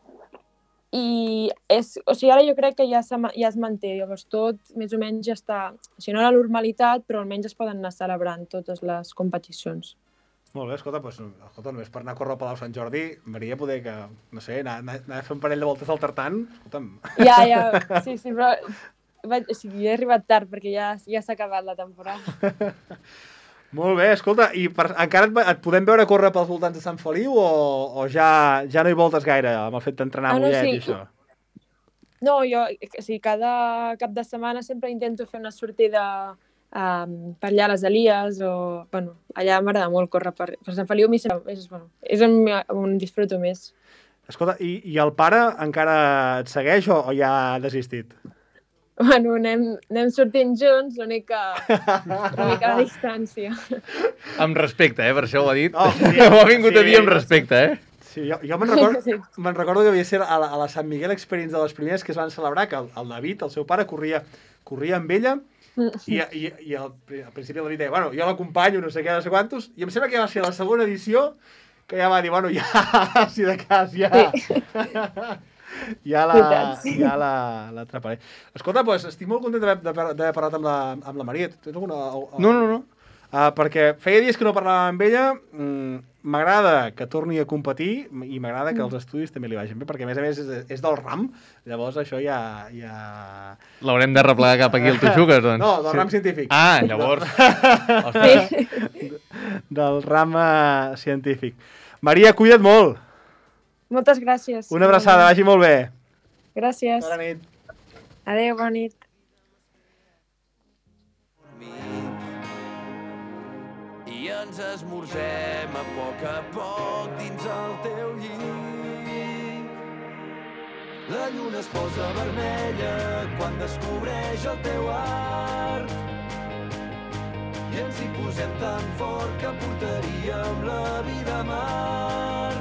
i és, o sigui, ara jo crec que ja, ma- ja es manté, llavors tot més o menys ja està, o sigui, no la normalitat, però almenys es poden anar celebrant totes les competicions. molt bé, escolta, doncs, escolta, només per anar a córrer al Palau Sant Jordi, m'agradaria poder que, no sé, anar, anar, anar a fer un parell de voltes al tartan, escolta'm. Ja, ja, sí, sí, però vaig, o sigui, he arribat tard perquè ja, ja s'ha acabat la temporada. Molt bé, escolta, i per, encara et, et podem veure córrer pels voltants de Sant Feliu o, o ja, ja no hi voltes gaire amb el fet d'entrenar Ah, a no, Mollet sí. i això? No, jo, o sigui, cada cap de setmana sempre intento fer una sortida um, per allà a les Elies o, bueno, allà m'agrada molt córrer per, per Sant Feliu, a mi sempre, és, bueno, és on, on disfruto més. Escolta, i, i el pare encara et segueix o, o ja ha desistit? Bueno, anem, anem sortint junts, l'únic que una mica de distància. Amb respecte, eh? Per això ho ha dit. Oh, sí. Ho ha vingut Sí. a dir amb respecte, eh? Sí, jo, jo me'n recordo, Sí. me'n recordo que havia ser a la, a la Sant Miguel Experience de les primeres que es van celebrar, que el, el David, el seu pare, corria, corria amb ella i, i, i al, al principi el David deia, bueno, jo l'acompanyo, no sé què, no sé quantos, i em sembla que va ser la segona edició que ja va dir, bueno, ja, si de cas, ja... ja la, Veritat, sí. ja la, l'atraparé. Escolta, doncs, estic molt content d'haver d'haver- d'haver parlat amb la, amb la Maria. Tens alguna... No, no, no. Uh, perquè feia dies que no parlàvem amb ella, mm, m'agrada que torni a competir i m'agrada que els estudis també li vagin bé, perquè a més a més és, és del RAM, llavors això ja... ja... L'haurem de replegar cap aquí al Tu Jugues, doncs. No, del RAM científic. Ah, llavors... Ostres, Del RAM uh, científic. Maria, cuida't molt. Moltes gràcies. Una abraçada, vagi molt bé. Gràcies. Bona nit. Adéu, bona nit. I ens esmorzem a poc a poc dins el teu llit. La lluna es posa vermella quan descobreix el teu art. I ens hi posem tan fort que portaríem la vida a mar.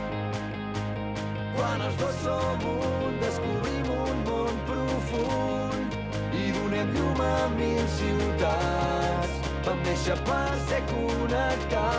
Quan els dos som un, descobrim un món profund i donem llum a mil ciutats. Vam néixer per ser connectats.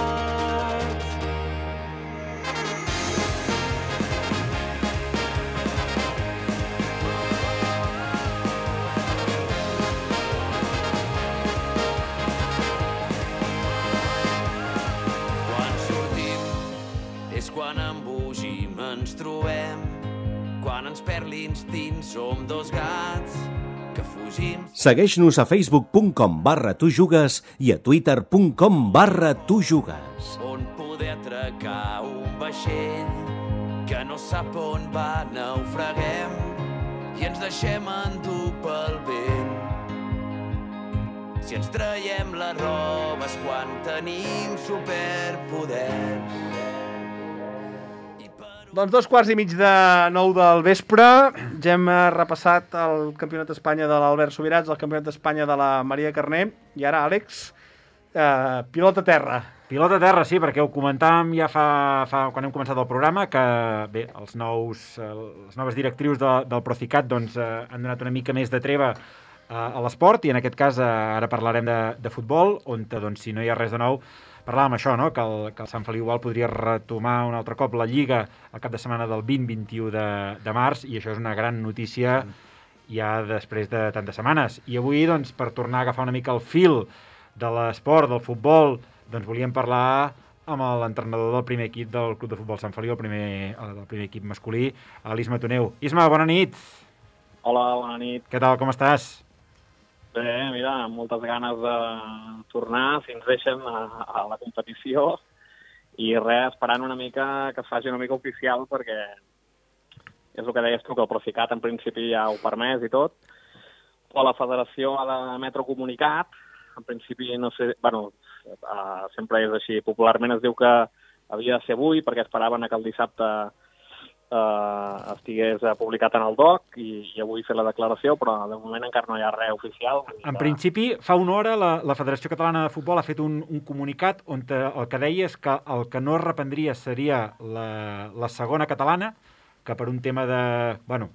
Quan sortim és quan embogim, ens trobem. Quan ens perd l'instint som dos gats que fugim. Segueix-nos a facebook punt com barra tu jugues i a twitter punt com barra tu jugues. On poder atracar un vaixell que no sap on va, naufraguem i ens deixem endur pel vent. Si ens traiem les robes quan tenim superpoders. Doncs dos quarts i mig de nou del vespre, ja hem eh, repassat el Campionat d'Espanya de l'Albert Subirats, el Campionat d'Espanya de la Maria Carné, i ara, Àlex, eh, pilota a terra. Pilota a terra, sí, perquè ho comentàvem ja fa, fa quan hem començat el programa, que bé, els nous, eh, les noves directrius de, del Procicat doncs, eh, han donat una mica més de treva eh, a l'esport, i en aquest cas eh, ara parlarem de, de futbol, on doncs, si no hi ha res de nou, parlàvem això, no? que, el, que el Sant Feliu Val podria retomar un altre cop la Lliga al cap de setmana del vint vint i u de, de març, i això és una gran notícia ja després de tantes setmanes. I avui, doncs, per tornar a agafar una mica el fil de l'esport, del futbol, doncs volíem parlar amb l'entrenador del primer equip del Club de Futbol Sant Feliu, el primer, el primer equip masculí, l'Isma Toneu. Isma, bona nit. Hola, bona nit. Què tal, com estàs? Bé, mira, amb moltes ganes de tornar, si ens deixen, a, a la competició, i res, esperant una mica que es faci una mica oficial, perquè és el que deies tu, que el Procicat en principi ja ho permès i tot, però la federació ha d'emetre comunicat, en principi no sé, bueno, uh, sempre és així, popularment es diu que havia de ser avui, perquè esperaven que el dissabte Uh, estigués uh, publicat en el doc i, i avui fer la declaració, però de moment encara no hi ha res oficial. En principi, fa una hora la, la Federació Catalana de Futbol ha fet un, un comunicat on te, el que deia és que el que no es reprendria seria la, la segona catalana, que per un tema de, bueno,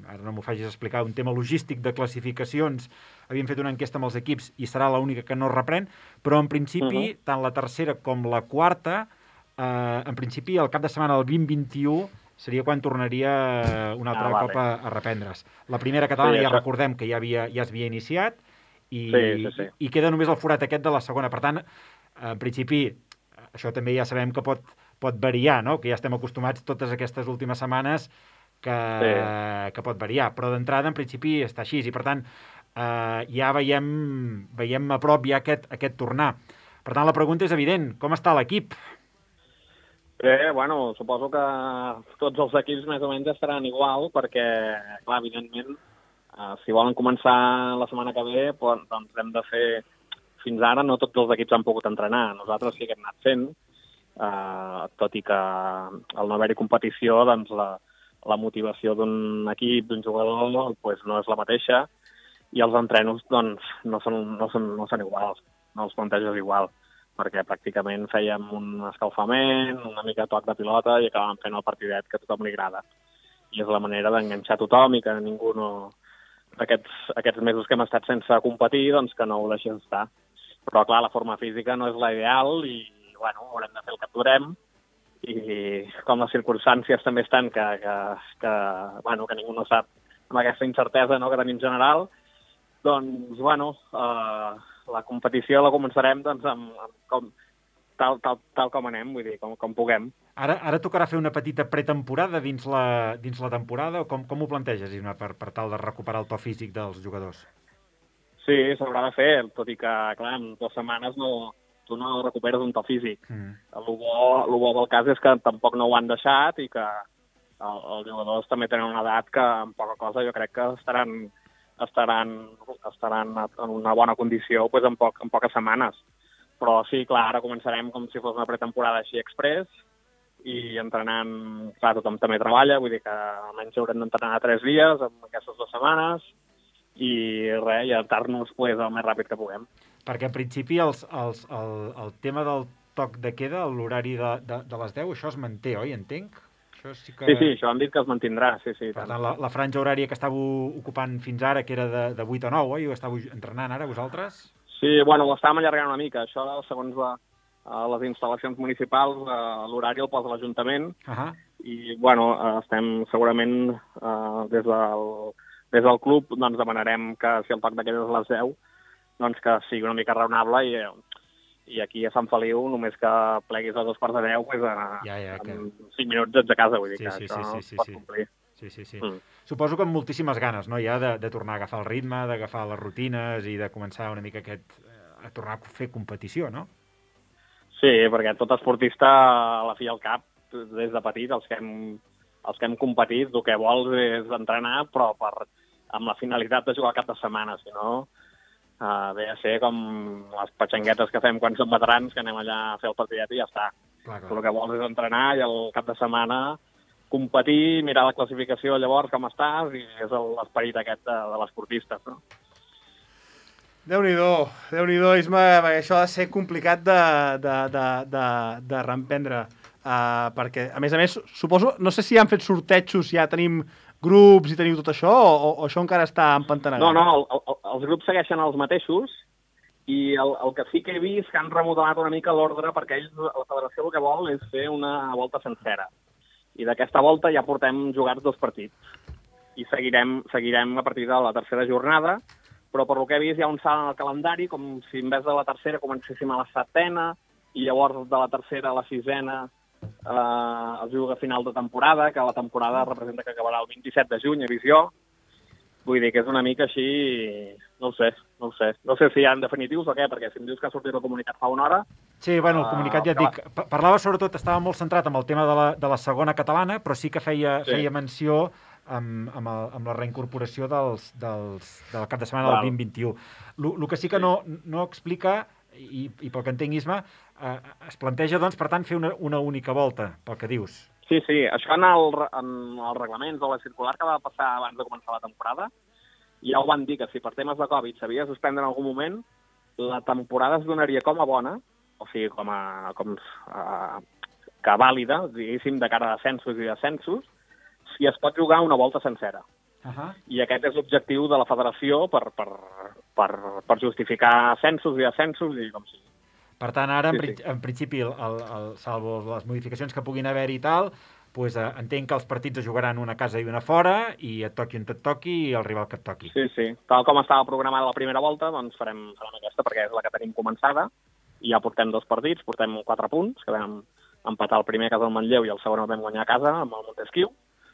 ara no m'ho facis explicar, un tema logístic de classificacions, havíem fet una enquesta amb els equips i serà l'única que no reprèn, però en principi, uh -huh. tant la tercera com la quarta, eh, en principi el cap de setmana del vint vint-i-u seria quan tornaria un altre ah, vale. cop a, a reprendre's. La primera catalana sí, ja això... recordem que ja, havia, ja es havia iniciat i, sí, sí, sí. i, i queda només el forat aquest de la segona. Per tant, en principi, això també ja sabem que pot, pot variar, no? Que ja estem acostumats totes aquestes últimes setmanes que, sí. que pot variar, però d'entrada en principi està així i per tant eh, ja veiem, veiem a prop ja aquest, aquest tornar. Per tant la pregunta és evident, com està l'equip? Bé, bueno, suposo que tots els equips més o menys estaran igual perquè, clar, evidentment, eh, si volen començar la setmana que ve, doncs hem de fer... Fins ara no tots els equips han pogut entrenar. Nosaltres sí que hem anat fent, eh, tot i que al no haver-hi competició, doncs la, la motivació d'un equip, d'un jugador, pues, no és la mateixa i els entrenos doncs, no, són, no, són, no són iguals, no els planteges igual, perquè pràcticament fèiem un escalfament, una mica de toc de pilota i acabàvem fent el partidet que a tothom li agrada. I és la manera d'enganxar tothom i que ningú no... Aquests, aquests mesos que hem estat sense competir, doncs que no ho deixés estar. Però, clar, la forma física no és la ideal i, bueno, haurem de fer el que podrem. I com les circumstàncies també estan que, que, que, bueno, que ningú no sap amb aquesta incertesa, no?, que tenim general, doncs, bueno, eh, la competició la començarem doncs, amb, amb com, tal, tal, tal com anem, vull dir, com, com puguem. Ara, ara tocarà fer una petita pretemporada dins la, dins la temporada, o com, com ho planteges, Isma, per, per tal de recuperar el to físic dels jugadors? Sí, s'haurà de fer, tot i que, clar, en dues setmanes no, tu no recuperes un to físic. Mm. El bo, el bo del cas és que tampoc no ho han deixat i que el, els jugadors també tenen una edat que en poca cosa jo crec que estaran, estaran, estaran en una bona condició pues, en, poc, en poques setmanes. Però sí, clar, ara començarem com si fos una pretemporada així express i entrenant, clar, tothom també treballa, vull dir que almenys haurem d'entrenar tres dies en aquestes dues setmanes i res, i adaptar-nos pues, el més ràpid que puguem. Perquè en principi els, els, el, el tema del toc de queda, l'horari de, de, de les deu, això es manté, oi? Entenc? Això sí, que... sí, sí, això han dit que es mantindrà, sí, sí. Per tant, la, la franja horària que estàveu ocupant fins ara, que era de, de vuit a nou, oi? Ho estàveu entrenant ara, vosaltres? Sí, bueno, ho estàvem allargant una mica. Això, segons la, les instal·lacions municipals, l'horari el posa l'Ajuntament. Uh -huh. I, bueno, estem segurament eh, des, del, des del club doncs demanarem que si el toc de queda és a les deu, doncs que sigui una mica raonable i, i aquí a Sant Feliu, només que pleguis a dos quarts de deu, pues, a, ja, ja, que... en cinc minuts ets a casa, vull dir sí, que sí, això sí, sí, sí, pot complir. Sí, sí, sí. Mm. Suposo que amb moltíssimes ganes, no?, ja de, de tornar a agafar el ritme, d'agafar les rutines i de començar una mica aquest, a tornar a fer competició, no? Sí, perquè tot esportista, a la fi i al cap, des de petit, els que hem, els que hem competit, el que vols és entrenar, però per, amb la finalitat de jugar al cap de setmana, si no... Uh, ve a ser com les petxanguetes que fem quan som veterans, que anem allà a fer el partidet i ja està. Clar, clar. El que vols és entrenar i el cap de setmana competir, mirar la classificació llavors com estàs, i és l'esperit aquest de, de l'esportista, no? Déu-n'hi-do, Déu-n'hi-do, Isma, perquè això ha de ser complicat de, de, de, de, de reemprendre, uh, perquè, a més a més, suposo, no sé si han fet sortejos, ja tenim grups i teniu tot això, o, o això encara està empantanat? No, no, el, el, els grups segueixen els mateixos i el, el que sí que he vist que han remodelat una mica l'ordre perquè ells, la federació el que vol és fer una volta sencera. I d'aquesta volta ja portem jugats dos partits. I seguirem, seguirem a partir de la tercera jornada, però per lo que he vist hi ha un salt en el calendari, com si en vez de la tercera comencéssim a la setena i llavors de la tercera a la sisena Uh, el jugo a final de temporada, que la temporada representa que acabarà el vint-i-set de juny a Visió. Vull dir que és una mica així, no ho sé, no ho sé. No sé si hi ha en definitius o què, perquè si em dius que ha sortit el comunicat fa una hora... Sí, bueno, el comunicat uh, ja et dic, parlava sobretot, estava molt centrat amb el tema de la, de la segona catalana, però sí que feia, sí. feia menció amb, amb, el, amb la reincorporació dels, dels, del cap de setmana Val. del vint vint-i-u. El que sí que no, no explica, i, i pel que entenc, Isma, eh, es planteja, doncs, per tant, fer una, una única volta, pel que dius. Sí, sí, això en, el, en els reglaments o la circular que va passar abans de començar la temporada, ja ho van dir que si per temes de Covid s'havia de suspendre en algun moment, la temporada es donaria com a bona, o sigui, com a, com a que vàlida, diguéssim, de cara a ascensos i descensos, si es pot jugar una volta sencera. Uh -huh. i aquest és l'objectiu de la federació per, per, per, per justificar ascensos i ascensos i com sigui. Per tant, ara, Sí, en, sí. en principi, el, el, el, salvo les modificacions que puguin haver i tal, pues, eh, entenc que els partits es jugaran una a casa i una fora, i et toqui on et toqui i el rival que et toqui. Sí, sí. Tal com estava programada la primera volta, doncs farem, farem aquesta, perquè és la que tenim començada, i ja portem dos partits, portem quatre punts, que vam empatar el primer a casa del Manlleu i el segon el vam guanyar a casa amb el Montesquieu,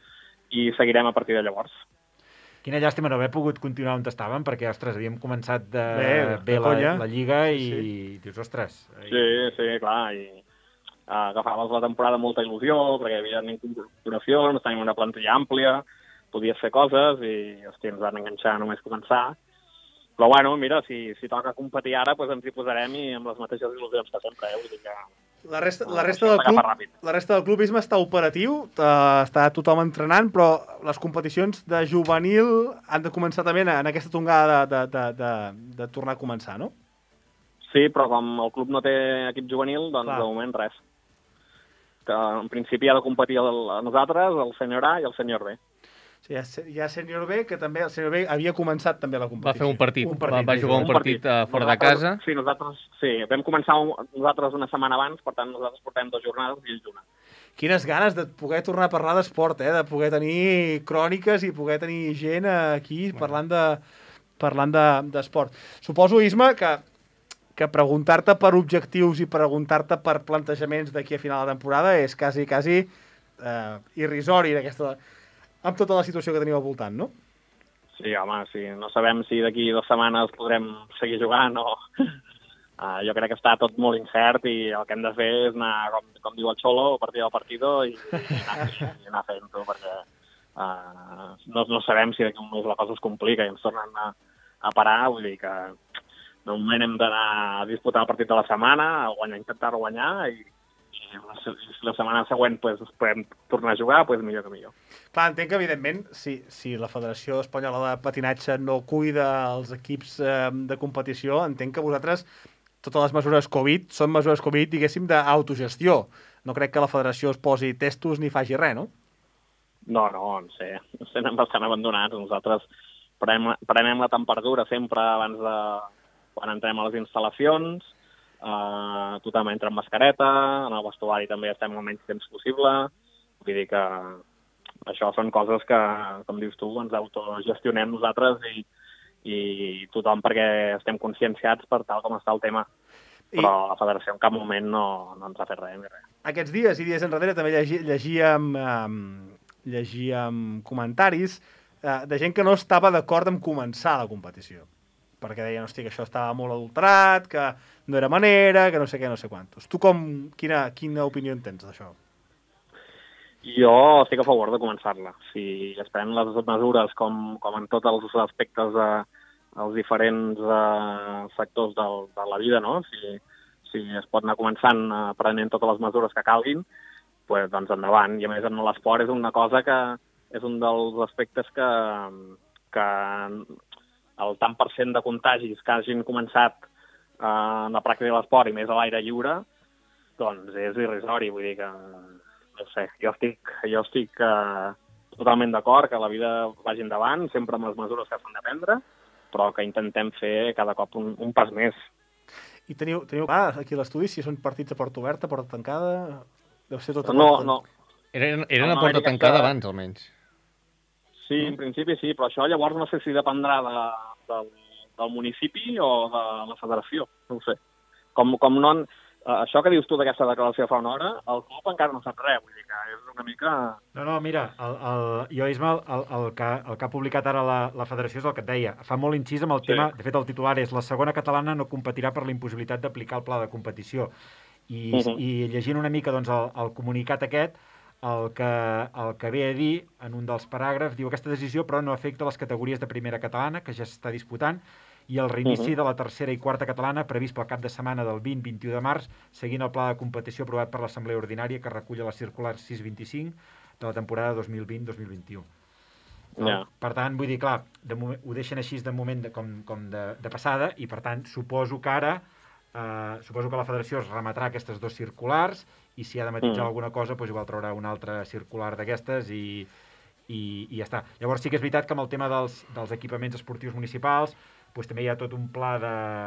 i seguirem a partir de llavors. Quina llàstima no haver pogut continuar on estàvem, perquè, ostres, havíem començat de, Bé, bé de la, conya. la Lliga i Sí, dius, ostres... Sí, sí, clar, i uh, agafaves la temporada amb molta il·lusió, perquè hi havia incorporacions, tenim una plantilla àmplia, podies fer coses i, hòstia, ens van enganxar només començar. Però, bueno, mira, si, si toca competir ara, doncs ens hi posarem i amb les mateixes il·lusions que sempre, eh? Vull dir que... La resta, la Ah, resta això del club, s'agafa ràpid. la resta del clubisme està operatiu, eh, està tothom entrenant, però les competicions de juvenil han de començar també en, en aquesta tongada de, de, de, de, de tornar a començar, no? Sí, però com el club no té equip juvenil, doncs Clar. de moment res. Que en principi ha de competir el, a nosaltres, el senyor A i el senyor B. Sí, hi ha, hi ha sènior B, que també el sènior B havia començat també la Va competició. fer un partit, Un va, partit, va sí, jugar un sí. partit uh, fora de Nosaltres- casa. Sí, nosaltres sí, vam començar un, nosaltres una setmana abans, per tant nosaltres portem dues jornades i ells una. Quines ganes de poder tornar a parlar d'esport, eh? De poder tenir cròniques i poder tenir gent aquí parlant de parlant de- d'esport. Suposo, Isma, que, que preguntar-te per objectius i preguntar-te per plantejaments d'aquí a final de temporada és quasi, quasi eh, irrisori en aquesta, amb tota la situació que teniu al voltant, no? Sí, home, sí. No sabem si d'aquí dues setmanes podrem seguir jugant o... Uh, jo crec que està tot molt incert i el que hem de fer és anar, com, com diu el Xolo, partir del partido i, i anar, i anar fent-ho, perquè uh, no, no sabem si d'aquí un mes la cosa es complica i ens tornen a, a parar, vull dir que de moment hem d'anar a disputar el partit de la setmana, a guanyar, intentar guanyar i, i la, si la setmana següent pues, podem tornar a jugar, pues, millor que millor. Clar, entenc que, evidentment, si, si la Federació Espanyola de Patinatge no cuida els equips eh, de competició, entenc que vosaltres, totes les mesures Covid, són mesures Covid, diguéssim, d'autogestió. No crec que la Federació es posi testos ni faci res, no? No, no, no sé, ens tenen bastant abandonats. Nosaltres prenem, prenem la temperatura sempre abans de... quan entrem a les instal·lacions, uh, tothom entra amb mascareta, en el vestuari també estem el menys temps possible, vull dir que això són coses que, com dius tu, ens autogestionem nosaltres i, i tothom perquè estem conscienciats per tal com està el tema. Però I... la federació en cap moment no, no ens ha fet res ni res. Aquests dies i dies enrere també llegi, llegíem, um, llegíem comentaris uh, de gent que no estava d'acord amb començar la competició. Perquè deien, hosti, que això estava molt adulterat, que no era manera, que no sé què, no sé quantos. Tu com, quina, quina opinió en tens d'això? Jo estic a favor de començar-la. Si es prenen les mesures com, com en tots els aspectes de, els diferents uh, sectors del, de la vida, no? Si, si es pot anar començant uh, prenent totes les mesures que calguin, pues, doncs endavant. I a més en l'esport és una cosa que és un dels aspectes que, que el tant per cent de contagis que hagin començat uh, en la pràctica de l'esport i més a l'aire lliure, doncs és irrisori. Vull dir que, no sé, jo estic, jo estic uh, totalment d'acord que la vida vagi endavant, sempre amb les mesures que s'han de prendre, però que intentem fer cada cop un, un pas més. I teniu, teniu clar, aquí a l'estudi, si són partits a porta oberta, porta tancada... Deu ser tot a No, porta... no. Eren, eren No, a porta no, tancada que... abans, almenys. Sí, en principi sí, però això llavors no sé si dependrà de, del, del municipi o de la federació, no ho sé. Com, com no... En... Això que dius tu d'aquesta declaració fa una hora, el club encara no sap res, vull dir que és una mica... No, no, mira, el, el, jo, Isma, el, el, que, el que ha publicat ara la, la federació és el que et deia. Fa molt incís amb el Sí. tema, de fet el titular és la segona catalana no competirà per la impossibilitat d'aplicar el pla de competició. I, uh -huh. i llegint una mica doncs, el, el comunicat aquest, el que, el que ve a dir en un dels paràgrafs, diu aquesta decisió però no afecta les categories de primera catalana, que ja s'està disputant, i el reinici uh -huh. de la tercera i quarta catalana previst pel cap de setmana del vint vint i u de març, seguint el pla de competició aprovat per l'Assemblea Ordinària que recull la circular sis vint-i-cinc de la temporada dos mil vint dos mil vint-i-u. Ja. Per tant, vull dir, clar, de moment, ho deixen així de moment de, com, com de, de passada i, per tant, suposo que ara eh, suposo que la federació es remetrà aquestes dos circulars i si ha de matisar Mm. alguna cosa, doncs igual traurà una altra circular d'aquestes i, i, i ja està. Llavors sí que és veritat que amb el tema dels, dels equipaments esportius municipals doncs també hi ha tot un pla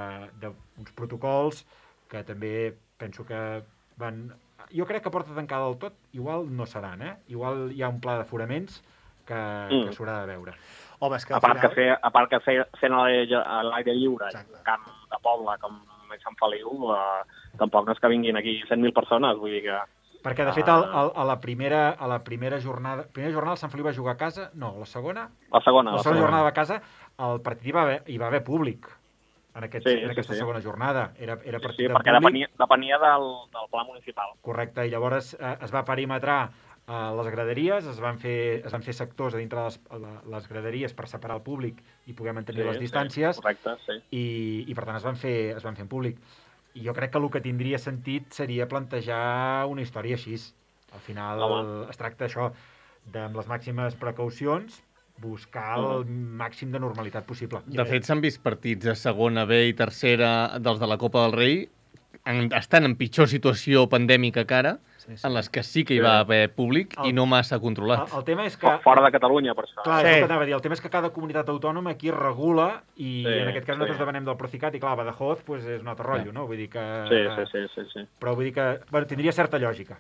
d'uns protocols que també penso que van... Jo crec que porta tancada del tot, igual no seran, eh? Igual hi ha un pla d'aforaments que, mm. que s'haurà de veure. Home, és que a part final... que, fer, a part que fer, fent a l'aire lliure, un camp de poble com Sant Feliu, eh, tampoc no és que vinguin aquí cent mil persones, vull dir que... Perquè, de fet, el, el, a, la primera, a la primera jornada... primera jornada el Sant Feliu va jugar a casa? No, la segona? La segona. La, la segona jornada a casa, el partit hi va haver, hi va haver públic en, aquest, sí, en aquesta sí, sí. segona jornada. Era, era partit sí, sí, de perquè públic. depenia, depenia del, del pla municipal. Correcte, i llavors eh, es va perimetrar eh, les graderies, es van, fer, es van fer sectors a dintre de les, les graderies per separar el públic i poder mantenir sí, les distàncies, sí, correcte, sí. i, i per tant es van, fer, es van fer en públic. I jo crec que el que tindria sentit seria plantejar una història així. Al final Home. es tracta això, de, amb les màximes precaucions, buscar el màxim de normalitat possible. De fet, s'han vist partits a segona B i tercera dels de la Copa del Rei en, estan en pitjor situació pandèmica que ara, sí, sí. en les que sí que hi va haver públic el, i no massa controlat. El, el tema és que... Fora de Catalunya, per això. Clar, sí. és el que anava a dir. El tema és que cada comunitat autònoma aquí regula i sí, en aquest cas sí. nosaltres depenem del Procicat i clar, Badajoz pues, és un altre rotllo, no? Vull dir que... Sí, sí, sí, sí, sí. Però vull dir que bueno, tindria certa lògica.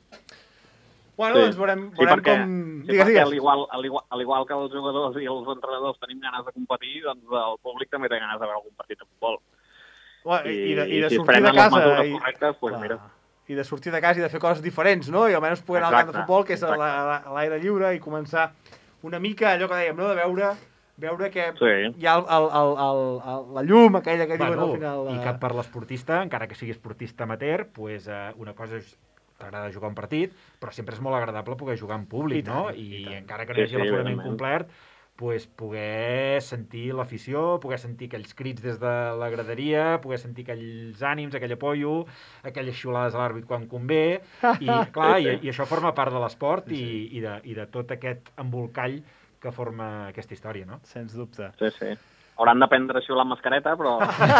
Bueno, sí. doncs veurem, veurem sí, perquè, com... Sí, digues, digues. Al igual, al, igual, al igual que els jugadors i els entrenadors tenim ganes de competir, doncs el públic també té ganes de veure algun partit de futbol. Bueno, I, i, de, i de si sortir de casa... I, correctes, pues, mira. I de sortir de casa i de fer coses diferents, no? I almenys poder anar al camp de futbol, que és a l'aire lliure, i començar una mica allò que dèiem, no? De veure... veure que sí. hi ha el, el, el, el, el, la llum aquella que bueno, diuen al final... I que per l'esportista, encara que sigui esportista amateur, pues, eh, una cosa és t'agrada jugar un partit, però sempre és molt agradable poder jugar en públic, I no? Tant, I, i encara que no hi hagi sí, l'aforament complet, pues, poder sentir l'afició, poder sentir aquells crits des de la graderia, poder sentir aquells ànims, aquell apoyo, aquelles xiulades a l'àrbit quan convé, i clar, i, i això forma part de l'esport sí, sí. i, i, de, i de tot aquest embolcall que forma aquesta història, no? Sens dubte. Sí, sí. Hauran d'aprendre a xiular amb mascareta, però...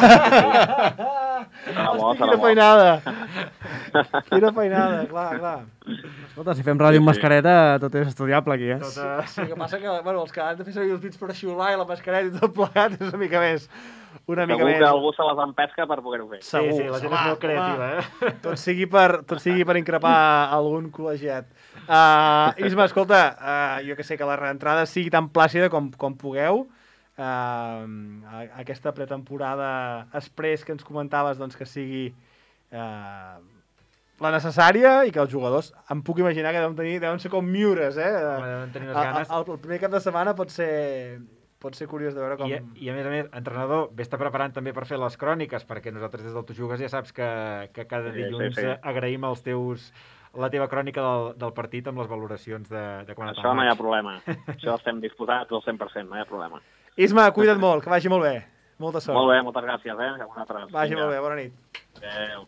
Hosti, quina feinada! Quina feinada, clar, clar. Escolta, si fem ràdio amb mascareta, tot és estudiable aquí, eh? Tot, uh, sí, que passa que, bueno, els que han de fer servir els dits per xiular i la mascareta i tot plegat és una mica més. Una mica Segur més. que algú se les empesca per poder-ho fer. Segur, sí, sí, la gent és molt creativa, eh? Tot sigui per, tot sigui per increpar algun col·legiat. Uh, Isma, escolta, uh, jo que sé que la reentrada sigui tan plàcida com, com pugueu, Uh, aquesta pretemporada express que ens comentaves doncs, que sigui uh, la necessària i que els jugadors, em puc imaginar que deuen, tenir, deuen ser com miures, eh? Deuen tenir unes ganes. El, el primer cap de setmana pot ser, pot ser curiós de veure com... I, I a més a més, entrenador, vés-te preparant també per fer les cròniques, perquè nosaltres des del Tu Jugues ja saps que, que cada dilluns sí, sí, sí. agraïm els teus... la teva crònica del, del partit amb les valoracions de, de quan Això no hi ha problema. Això estem disposats al cent per cent, no hi ha problema. Isma, cuida't molt, que vagi molt bé. Molta sort. Molt bé, moltes gràcies, eh? Vagi Vinga. molt bé, bona nit. Adéu.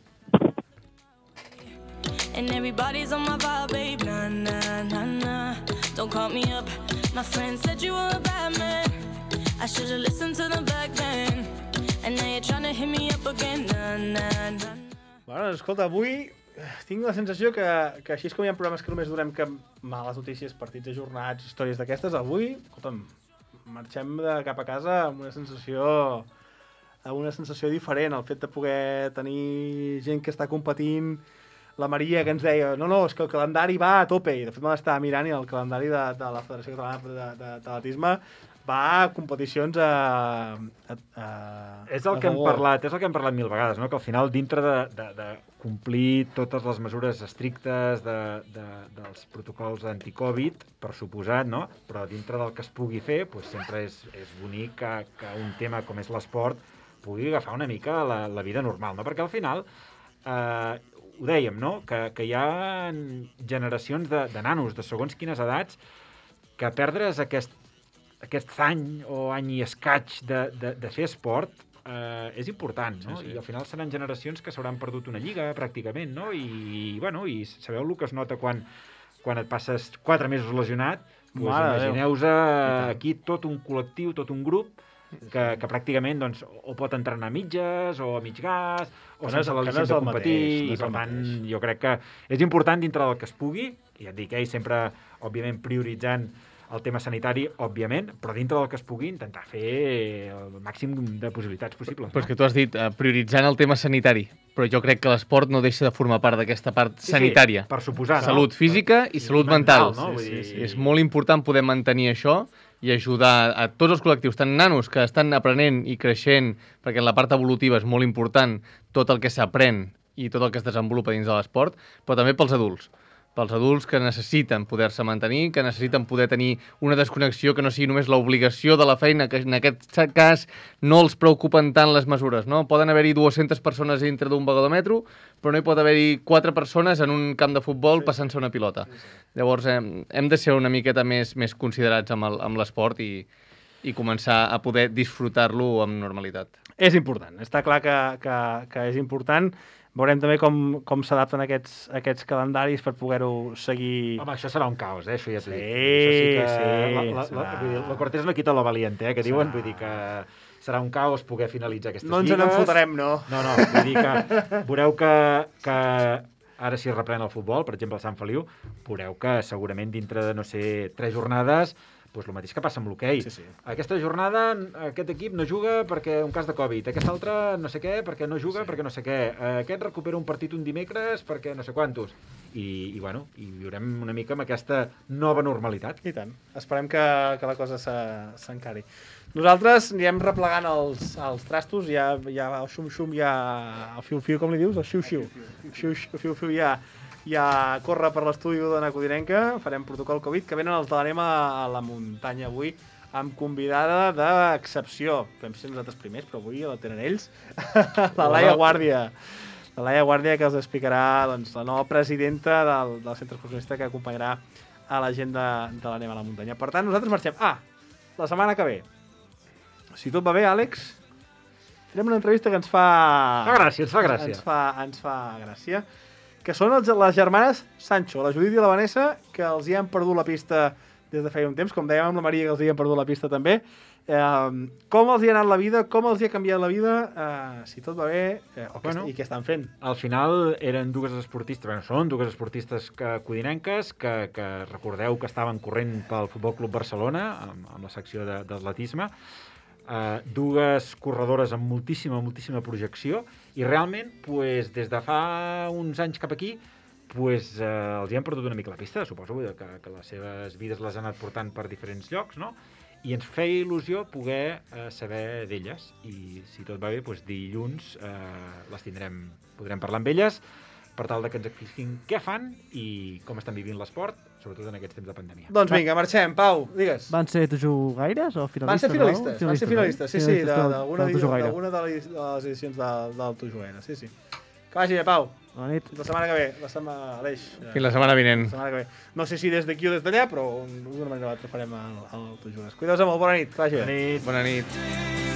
And everybody's on my vibe, babe, nah, nah, nah, nah. Don't call me up. My friend said you were a bad man. I should've listened to them back then. And now you're trying to hit me up again, nah, nah, nah. Bueno, escolta, avui tinc la sensació que, que així com hi ha programes que només durem que males notícies, partits ajornats, històries d'aquestes, avui, escolta'm, marxem de cap a casa amb una sensació amb una sensació diferent, el fet de poder tenir gent que està competint, la Maria que ens deia, no, no, és que el calendari va a tope, i de fet me l'estava mirant i el calendari de, de la Federació Catalana d'Atletisme va a competicions a... a, a és el que hem parlat, és el que hem parlat mil vegades, no? Que al final, dintre de, de, de complir totes les mesures estrictes de, de, dels protocols anti-Covid, per suposat, no? Però dintre del que es pugui fer, doncs sempre és, és bonic que, que un tema com és l'esport pugui agafar una mica la, la vida normal, no? Perquè al final, eh, ho dèiem, no? Que, que hi ha generacions de, de nanos de segons quines edats que perdre's aquest aquest any o any i escaig de, de, de fer esport eh, és important, no? Sí, sí. I al final seran generacions que s'hauran perdut una lliga, pràcticament, no? I, bueno, i sabeu el que es nota quan, quan et passes quatre mesos lesionat? Doncs imagineu-vos aquí tot un col·lectiu, tot un grup que, que pràcticament doncs, o pot entrenar a mitges o a mig gas o sense la licència de competir, i per tant jo crec que és important dintre del que es pugui, i ja et dic, eh, sempre òbviament prioritzant el tema sanitari, òbviament, però dintre del que es pugui intentar fer el màxim de possibilitats possibles. Però és no? que tu has dit, eh, prioritzant el tema sanitari, però jo crec que l'esport no deixa de formar part d'aquesta part Sí, sanitària. Sí, per suposar. Salut no? física per... i salut mental. No? Sí, Vull sí, dir... sí. És molt important poder mantenir això i ajudar a tots els col·lectius, tant nanos que estan aprenent i creixent, perquè en la part evolutiva és molt important tot el que s'aprèn i tot el que es desenvolupa dins de l'esport, però també pels adults. Pels adults que necessiten poder-se mantenir, que necessiten poder tenir una desconnexió que no sigui només l'obligació de la feina, que en aquest cas no els preocupen tant les mesures, no? Poden haver-hi dues-centes persones dintre d'un vagó de metro, però no hi pot haver-hi quatre persones en un camp de futbol sí. passant-se una pilota. Sí, sí. Llavors, hem, hem de ser una miqueta més, més considerats amb l'esport i, i començar a poder disfrutar-lo amb normalitat. És important, està clar que, que, que és important. Veurem també com, com s'adapten aquests, aquests calendaris per poder-ho seguir... Home, això serà un caos, eh? Això ja t'ho sí, dic. Això sí que... sí, la, la, la, vull dir, la cortés no quita lo valiente, eh? Que sí. diuen, vull dir que serà un caos poder finalitzar aquestes no lligues. No ens en enfotarem, no. No, no, vull dir que veureu que, que ara si es reprèn el futbol, per exemple, a Sant Feliu, veureu que segurament dintre de, no sé, tres jornades doncs el mateix que passa amb l'hoquei. Sí, sí. Aquesta jornada aquest equip no juga perquè un cas de Covid, aquesta altra no sé què perquè no juga, sí. perquè no sé què, aquest recupera un partit un dimecres perquè no sé quantos. I, i bueno, i viurem una mica amb aquesta nova normalitat. I tant. Esperem que, que la cosa s'encari. Nosaltres anirem replegant els, els trastos, ja, ja el xum-xum, ja el fiu-fiu, com li dius? El xiu-xiu. El fiu-fiu ja... ja corre per l'estudi d'Ona Codinenca, farem protocol Covid, que venen els de l'Anem a la muntanya avui, amb convidada d'excepció. Vam ser nosaltres primers, però avui la tenen ells. La Laia Guàrdia. La Laia Guàrdia, que els explicarà doncs, la nova presidenta del, del centre excursionista que acompanyarà a la gent de, de l'Anem a la muntanya. Per tant, nosaltres marxem. Ah, la setmana que ve. Si tot va bé, Àlex, farem una entrevista que ens fa... Fa gràcia, ens fa gràcia. Ens fa, ens fa gràcia. Que són els, les germanes Sancho, la Judit i la Vanessa, que els hi han perdut la pista des de feia un temps, com dèiem amb la Maria, que els hi han perdut la pista també. Eh, com els hi ha anat la vida, com els hi ha canviat la vida, eh, si tot va bé, eh, o bueno, que, i què estan fent. Al final eren dues esportistes, bueno, són dues esportistes que, codinenques, que, que recordeu que estaven corrent pel Futbol Club Barcelona, amb, amb la secció d'atletisme, Uh, dues corredores amb moltíssima, moltíssima projecció i realment, pues, des de fa uns anys cap aquí, pues, uh, els hi han perdut una mica la pista, suposo que, que les seves vides les han anat portant per diferents llocs, no? I ens feia il·lusió poder uh, saber d'elles i si tot va bé, pues, dilluns uh, les tindrem, podrem parlar amb elles per tal de que ens expliquin què fan i com estan vivint l'esport, sobretot en aquests temps de pandèmia. Doncs vinga, marxem. Pau, digues. Van ser tujugaires o finalistes? Van ser finalistes, no? van ser finalistes, sí, sí, d'alguna de, de, de les edicions del, del Tujugaire, sí, sí. Que vagi bé, Pau. Bona nit. La setmana que ve, la setmana, Aleix. Fins la setmana vinent. La setmana que ve. No sé si des d'aquí o des d'allà, però d'una manera o altra farem el, el Tujugues. Cuideu-vos molt, bona nit, que vagi bé. Bona nit. Bona nit.